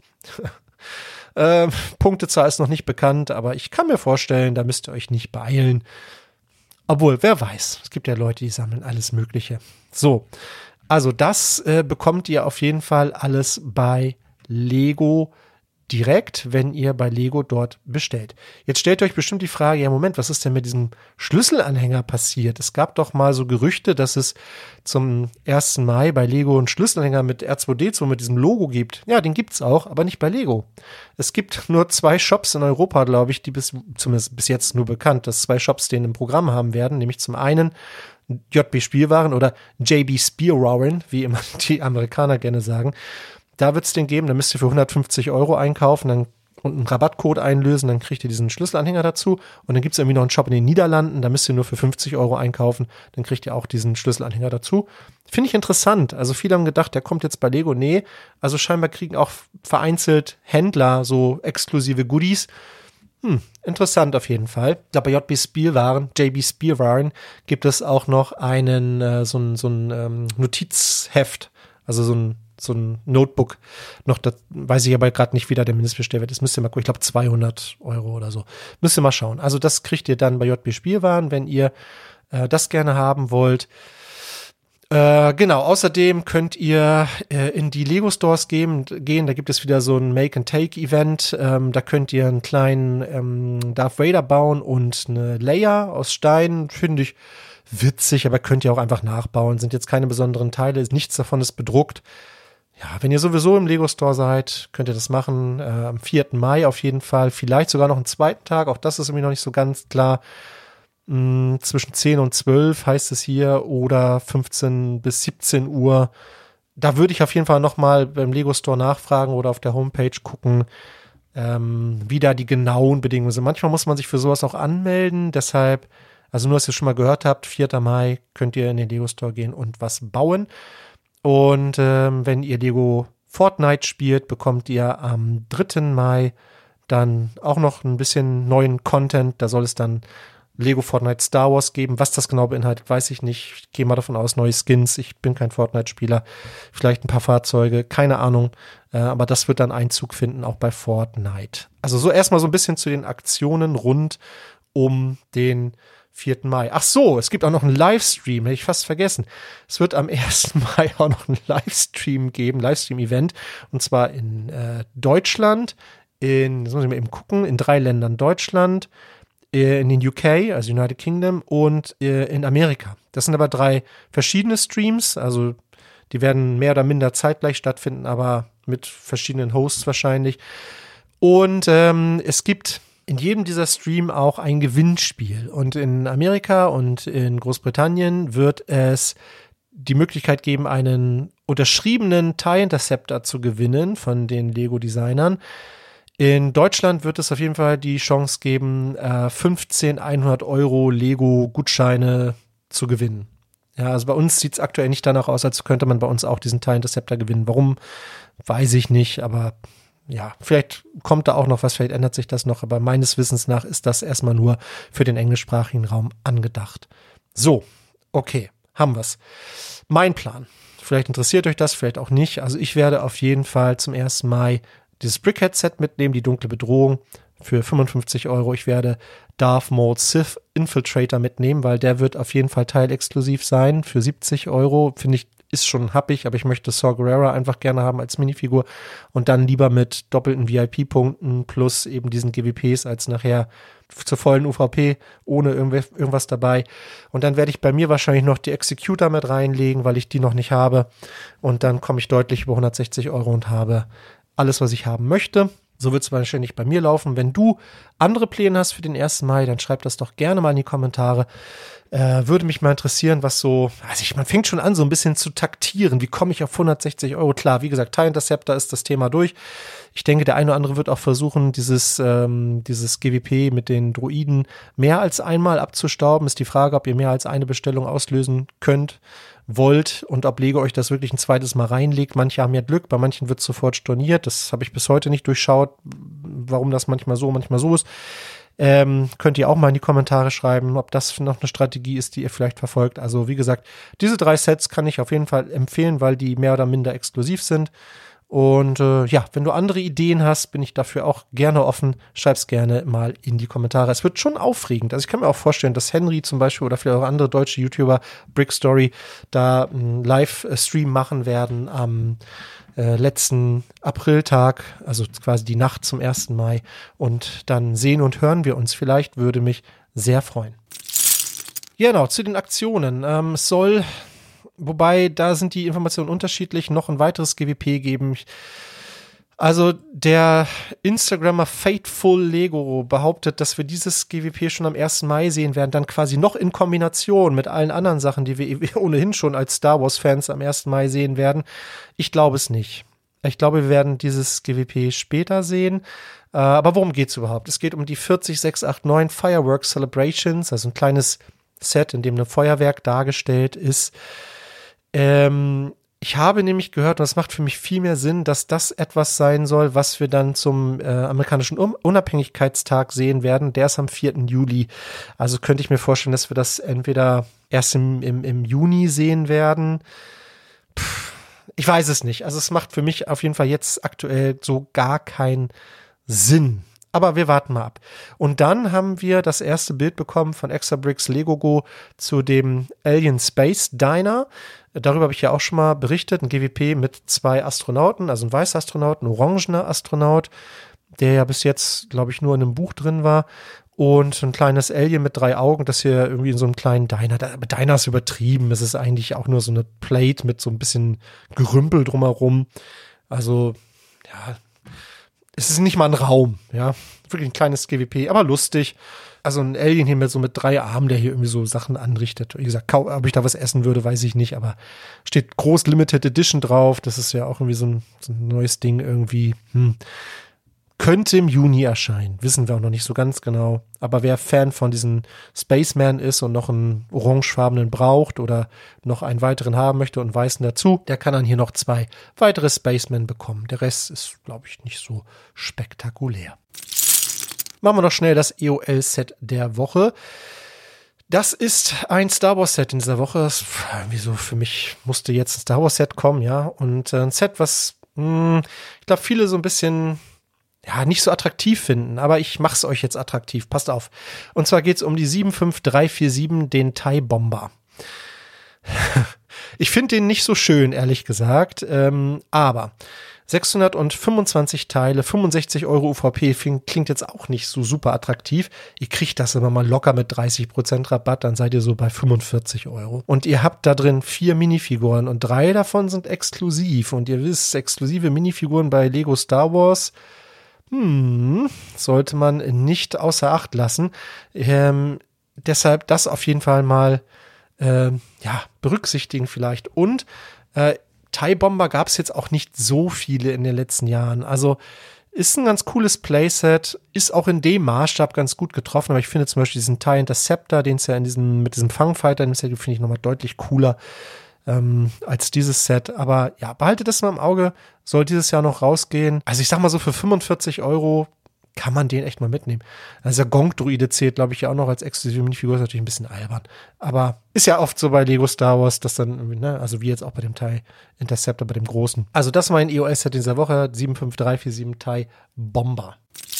äh, Punktezahl ist noch nicht bekannt, aber ich kann mir vorstellen, da müsst ihr euch nicht beeilen. Obwohl, wer weiß, es gibt ja Leute, die sammeln alles Mögliche. So, also das äh, bekommt ihr auf jeden Fall alles bei Lego direkt, wenn ihr bei Lego dort bestellt. Jetzt stellt euch bestimmt die Frage, ja Moment, was ist denn mit diesem Schlüsselanhänger passiert? Es gab doch mal so Gerüchte, dass es zum ersten Mai bei Lego einen Schlüsselanhänger mit R zwei D zwei mit diesem Logo gibt. Ja, den gibt's auch, aber nicht bei Lego. Es gibt nur zwei Shops in Europa, glaube ich, die bis, zumindest bis jetzt nur bekannt, dass zwei Shops den im Programm haben werden, nämlich zum einen J B Spielwaren oder J B Spielwaren, wie immer die Amerikaner gerne sagen. Da wird es den geben, da müsst ihr für hundertfünfzig Euro einkaufen dann, und einen Rabattcode einlösen, dann kriegt ihr diesen Schlüsselanhänger dazu. Und dann gibt es irgendwie noch einen Shop in den Niederlanden, da müsst ihr nur für fünfzig Euro einkaufen, dann kriegt ihr auch diesen Schlüsselanhänger dazu. Finde ich interessant. Also viele haben gedacht, der kommt jetzt bei Lego. Nee, also scheinbar kriegen auch vereinzelt Händler so exklusive Goodies. Hm, interessant auf jeden Fall. Da bei J B Spielwaren, J B Spielwaren gibt es auch noch einen, äh, so ein, so ein ähm, Notizheft, also so ein so ein Notebook noch, das weiß ich aber gerade nicht, wie da der Mindestbestellwert ist. Müsst ihr mal gucken, ich glaube zweihundert Euro oder so. Müsst ihr mal schauen. Also das kriegt ihr dann bei J B Spielwaren, wenn ihr äh, das gerne haben wollt. Äh, genau, außerdem könnt ihr äh, in die Lego Stores gehen, gehen. Da gibt es wieder so ein Make-and-Take-Event. Ähm, da könnt ihr einen kleinen ähm, Darth Vader bauen und eine Leia aus Stein. Finde ich witzig, aber könnt ihr auch einfach nachbauen. Sind jetzt keine besonderen Teile, ist nichts davon ist bedruckt. Ja, wenn ihr sowieso im Lego Store seid, könnt ihr das machen. Äh, am vierten Mai auf jeden Fall. Vielleicht sogar noch einen zweiten Tag. Auch das ist irgendwie noch nicht so ganz klar. Hm, zwischen zehn und zwölf heißt es hier oder fünfzehn bis siebzehn Uhr. Da würde ich auf jeden Fall noch mal beim Lego Store nachfragen oder auf der Homepage gucken, ähm, wie da die genauen Bedingungen sind. Manchmal muss man sich für sowas auch anmelden. Deshalb, also nur, dass ihr schon mal gehört habt, vierter Mai könnt ihr in den Lego Store gehen und was bauen. Und ähm, wenn ihr Lego Fortnite spielt, bekommt ihr am dritten Mai dann auch noch ein bisschen neuen Content. Da soll es dann Lego Fortnite Star Wars geben. Was das genau beinhaltet, weiß ich nicht. Ich gehe mal davon aus, neue Skins. Ich bin kein Fortnite-Spieler. Vielleicht ein paar Fahrzeuge, keine Ahnung. Äh, aber das wird dann Einzug finden, auch bei Fortnite. Also so erstmal so ein bisschen zu den Aktionen rund um den vierten Mai. Ach so, es gibt auch noch einen Livestream, hätte ich fast vergessen. Es wird am ersten Mai auch noch einen Livestream geben, Livestream-Event. Und zwar in äh, Deutschland, in, das muss ich mal eben gucken, in drei Ländern Deutschland, in den U K, also United Kingdom, und in Amerika. Das sind aber drei verschiedene Streams, also die werden mehr oder minder zeitgleich stattfinden, aber mit verschiedenen Hosts wahrscheinlich. Und ähm, es gibt in jedem dieser Stream auch ein Gewinnspiel. Und in Amerika und in Großbritannien wird es die Möglichkeit geben, einen unterschriebenen TIE Interceptor zu gewinnen von den Lego-Designern. In Deutschland wird es auf jeden Fall die Chance geben, äh, fünfzehn hundert Euro Lego-Gutscheine zu gewinnen. Ja, also bei uns sieht es aktuell nicht danach aus, als könnte man bei uns auch diesen TIE Interceptor gewinnen. Warum, weiß ich nicht, aber ja, vielleicht kommt da auch noch was, vielleicht ändert sich das noch, aber meines Wissens nach ist das erstmal nur für den englischsprachigen Raum angedacht. So, okay, haben wir's. Mein Plan. Vielleicht interessiert euch das, vielleicht auch nicht. Also ich werde auf jeden Fall zum ersten Mai dieses Brickhead-Set mitnehmen, die dunkle Bedrohung für fünfundfünfzig Euro. Ich werde Darth Maul Sith Infiltrator mitnehmen, weil der wird auf jeden Fall teilexklusiv sein für siebzig Euro. Finde ich, ist schon happig, aber ich möchte Saw Gerrera einfach gerne haben als Minifigur und dann lieber mit doppelten V I P-Punkten plus eben diesen G W Ps als nachher zur vollen U V P ohne irgendwas dabei. Und dann werde ich bei mir wahrscheinlich noch die Executor mit reinlegen, weil ich die noch nicht habe. Und dann komme ich deutlich über hundertsechzig Euro und habe alles, was ich haben möchte. So wird es wahrscheinlich bei mir laufen. Wenn du andere Pläne hast für den ersten Mai, dann schreib das doch gerne mal in die Kommentare. Äh, würde mich mal interessieren, was so, also ich, man fängt schon an, so ein bisschen zu taktieren. Wie komme ich auf hundertsechzig Euro? Klar, wie gesagt, TIE Interceptor ist das Thema durch. Ich denke, der eine oder andere wird auch versuchen, dieses, ähm, dieses G W P mit den Droiden mehr als einmal abzustauben. Ist die Frage, ob ihr mehr als eine Bestellung auslösen könnt, wollt und ob Lego euch das wirklich ein zweites Mal reinlegt. Manche haben ja Glück, bei manchen wird sofort storniert. Das habe ich bis heute nicht durchschaut, warum das manchmal so, manchmal so ist. Ähm, könnt ihr auch mal in die Kommentare schreiben, ob das noch eine Strategie ist, die ihr vielleicht verfolgt. Also wie gesagt, diese drei Sets kann ich auf jeden Fall empfehlen, weil die mehr oder minder exklusiv sind. Und äh, ja, wenn du andere Ideen hast, bin ich dafür auch gerne offen. Schreib's gerne mal in die Kommentare. Es wird schon aufregend. Also ich kann mir auch vorstellen, dass Henry zum Beispiel oder vielleicht auch andere deutsche YouTuber, Brick Story, da einen Livestream machen werden am äh, letzten Apriltag, also quasi die Nacht zum ersten Mai. Und dann sehen und hören wir uns vielleicht, würde mich sehr freuen. Genau, zu den Aktionen. Ähm, es soll... Wobei, da sind die Informationen unterschiedlich, noch ein weiteres G W P geben. Also der Instagrammer Fateful Lego behauptet, dass wir dieses G W P schon am ersten Mai sehen werden, dann quasi noch in Kombination mit allen anderen Sachen, die wir ohnehin schon als Star Wars-Fans am ersten Mai sehen werden. Ich glaube es nicht. Ich glaube, wir werden dieses G W P später sehen. Aber worum geht's überhaupt? Es geht um die vierzig sechs acht neun Fireworks Celebrations, also ein kleines Set, in dem ein Feuerwerk dargestellt ist. Ähm, ich habe nämlich gehört, und das macht für mich viel mehr Sinn, dass das etwas sein soll, was wir dann zum äh, amerikanischen um- Unabhängigkeitstag sehen werden. Der ist am vierten Juli. Also könnte ich mir vorstellen, dass wir das entweder erst im, im, im Juni sehen werden. Puh, ich weiß es nicht. Also es macht für mich auf jeden Fall jetzt aktuell so gar keinen Sinn. Aber wir warten mal ab. Und dann haben wir das erste Bild bekommen von Exabricks Legogo zu dem Alien Space Diner. Darüber habe ich ja auch schon mal berichtet. Ein G W P mit zwei Astronauten, also ein weißer Astronaut, ein orangener Astronaut, der ja bis jetzt, glaube ich, nur in einem Buch drin war. Und ein kleines Alien mit drei Augen, das hier irgendwie in so einem kleinen Diner, aber Diner ist übertrieben. Es ist eigentlich auch nur so eine Plate mit so ein bisschen Gerümpel drumherum. Also, ja, es ist nicht mal ein Raum, ja. Wirklich ein kleines G W P, aber lustig. Also ein Alien hier mit so mit drei Armen, der hier irgendwie so Sachen anrichtet. Wie gesagt, ob ich da was essen würde, weiß ich nicht, aber steht groß Limited Edition drauf. Das ist ja auch irgendwie so ein, so ein neues Ding irgendwie. Hm. Könnte im Juni erscheinen. Wissen wir auch noch nicht so ganz genau. Aber wer Fan von diesen Spaceman ist und noch einen orangefarbenen braucht oder noch einen weiteren haben möchte und weißen dazu, der kann dann hier noch zwei weitere Spacemen bekommen. Der Rest ist, glaube ich, nicht so spektakulär. Machen wir noch schnell das E O L-Set der Woche. Das ist ein Star Wars Set in dieser Woche. Das, wieso für mich musste jetzt ein Star Wars Set kommen, ja. Und äh, ein Set, was mh, ich glaube, viele so ein bisschen ja nicht so attraktiv finden. Aber ich mach's euch jetzt attraktiv. Passt auf. Und zwar geht's um die sieben fünf drei vier sieben, den TIE Bomber. Ich finde den nicht so schön, ehrlich gesagt. Ähm, aber sechshundertfünfundzwanzig Teile, fünfundsechzig Euro U V P, klingt jetzt auch nicht so super attraktiv. Ihr kriegt das immer mal locker mit dreißig Prozent Rabatt, dann seid ihr so bei fünfundvierzig Euro. Und ihr habt da drin vier Minifiguren und drei davon sind exklusiv. Und ihr wisst, exklusive Minifiguren bei Lego Star Wars, hm, sollte man nicht außer Acht lassen. Ähm, deshalb das auf jeden Fall mal äh, ja, berücksichtigen vielleicht. Und äh, TIE Bomber gab es jetzt auch nicht so viele in den letzten Jahren. Also ist ein ganz cooles Playset, ist auch in dem Maßstab ganz gut getroffen, aber ich finde zum Beispiel diesen TIE Interceptor, den es ja in diesem, mit diesem Fangfighter in dem Set, finde ich nochmal deutlich cooler ähm, als dieses Set. Aber ja, behaltet das mal im Auge, soll dieses Jahr noch rausgehen. Also ich sag mal so für fünfundvierzig Euro kann man den echt mal mitnehmen. Also der Gonk-Druide zählt, glaube ich, ja auch noch als exklusive Minifigur, ist natürlich ein bisschen albern. Aber ist ja oft so bei Lego Star Wars, dass dann, ne, also wie jetzt auch bei dem TIE Interceptor, bei dem großen. Also das war ein E O S-Set dieser Woche, sieben fünf drei vier sieben TIE Bomber.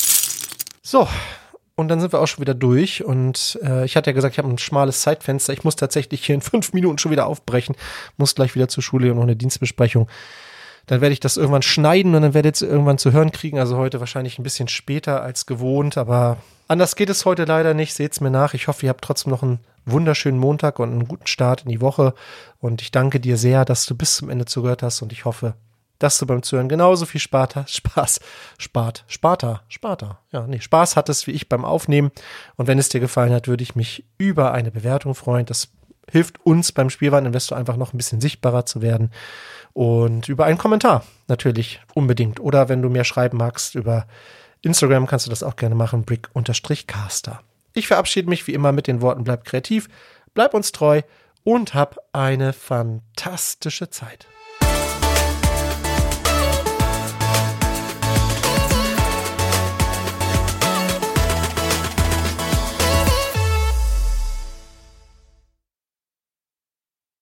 So, und dann sind wir auch schon wieder durch. Und äh, ich hatte ja gesagt, ich habe ein schmales Zeitfenster. Ich muss tatsächlich hier in fünf Minuten schon wieder aufbrechen. Muss gleich wieder zur Schule und noch eine Dienstbesprechung. Dann werde ich das irgendwann schneiden und dann werdet ihr es irgendwann zu hören kriegen. Also heute wahrscheinlich ein bisschen später als gewohnt, aber anders geht es heute leider nicht. Seht's mir nach. Ich hoffe, ihr habt trotzdem noch einen wunderschönen Montag und einen guten Start in die Woche. Und ich danke dir sehr, dass du bis zum Ende zugehört hast und ich hoffe, dass du beim Zuhören genauso viel Spaß, Spaß, Spart, Sparta, Sparta, ja, nee, Spaß hattest wie ich beim Aufnehmen. Und wenn es dir gefallen hat, würde ich mich über eine Bewertung freuen. Das hilft uns beim Spielwareninvestor einfach noch ein bisschen sichtbarer zu werden. Und über einen Kommentar natürlich unbedingt. Oder wenn du mir schreiben magst über Instagram, kannst du das auch gerne machen, brick-caster. Ich verabschiede mich wie immer mit den Worten, bleib kreativ, bleib uns treu und hab eine fantastische Zeit.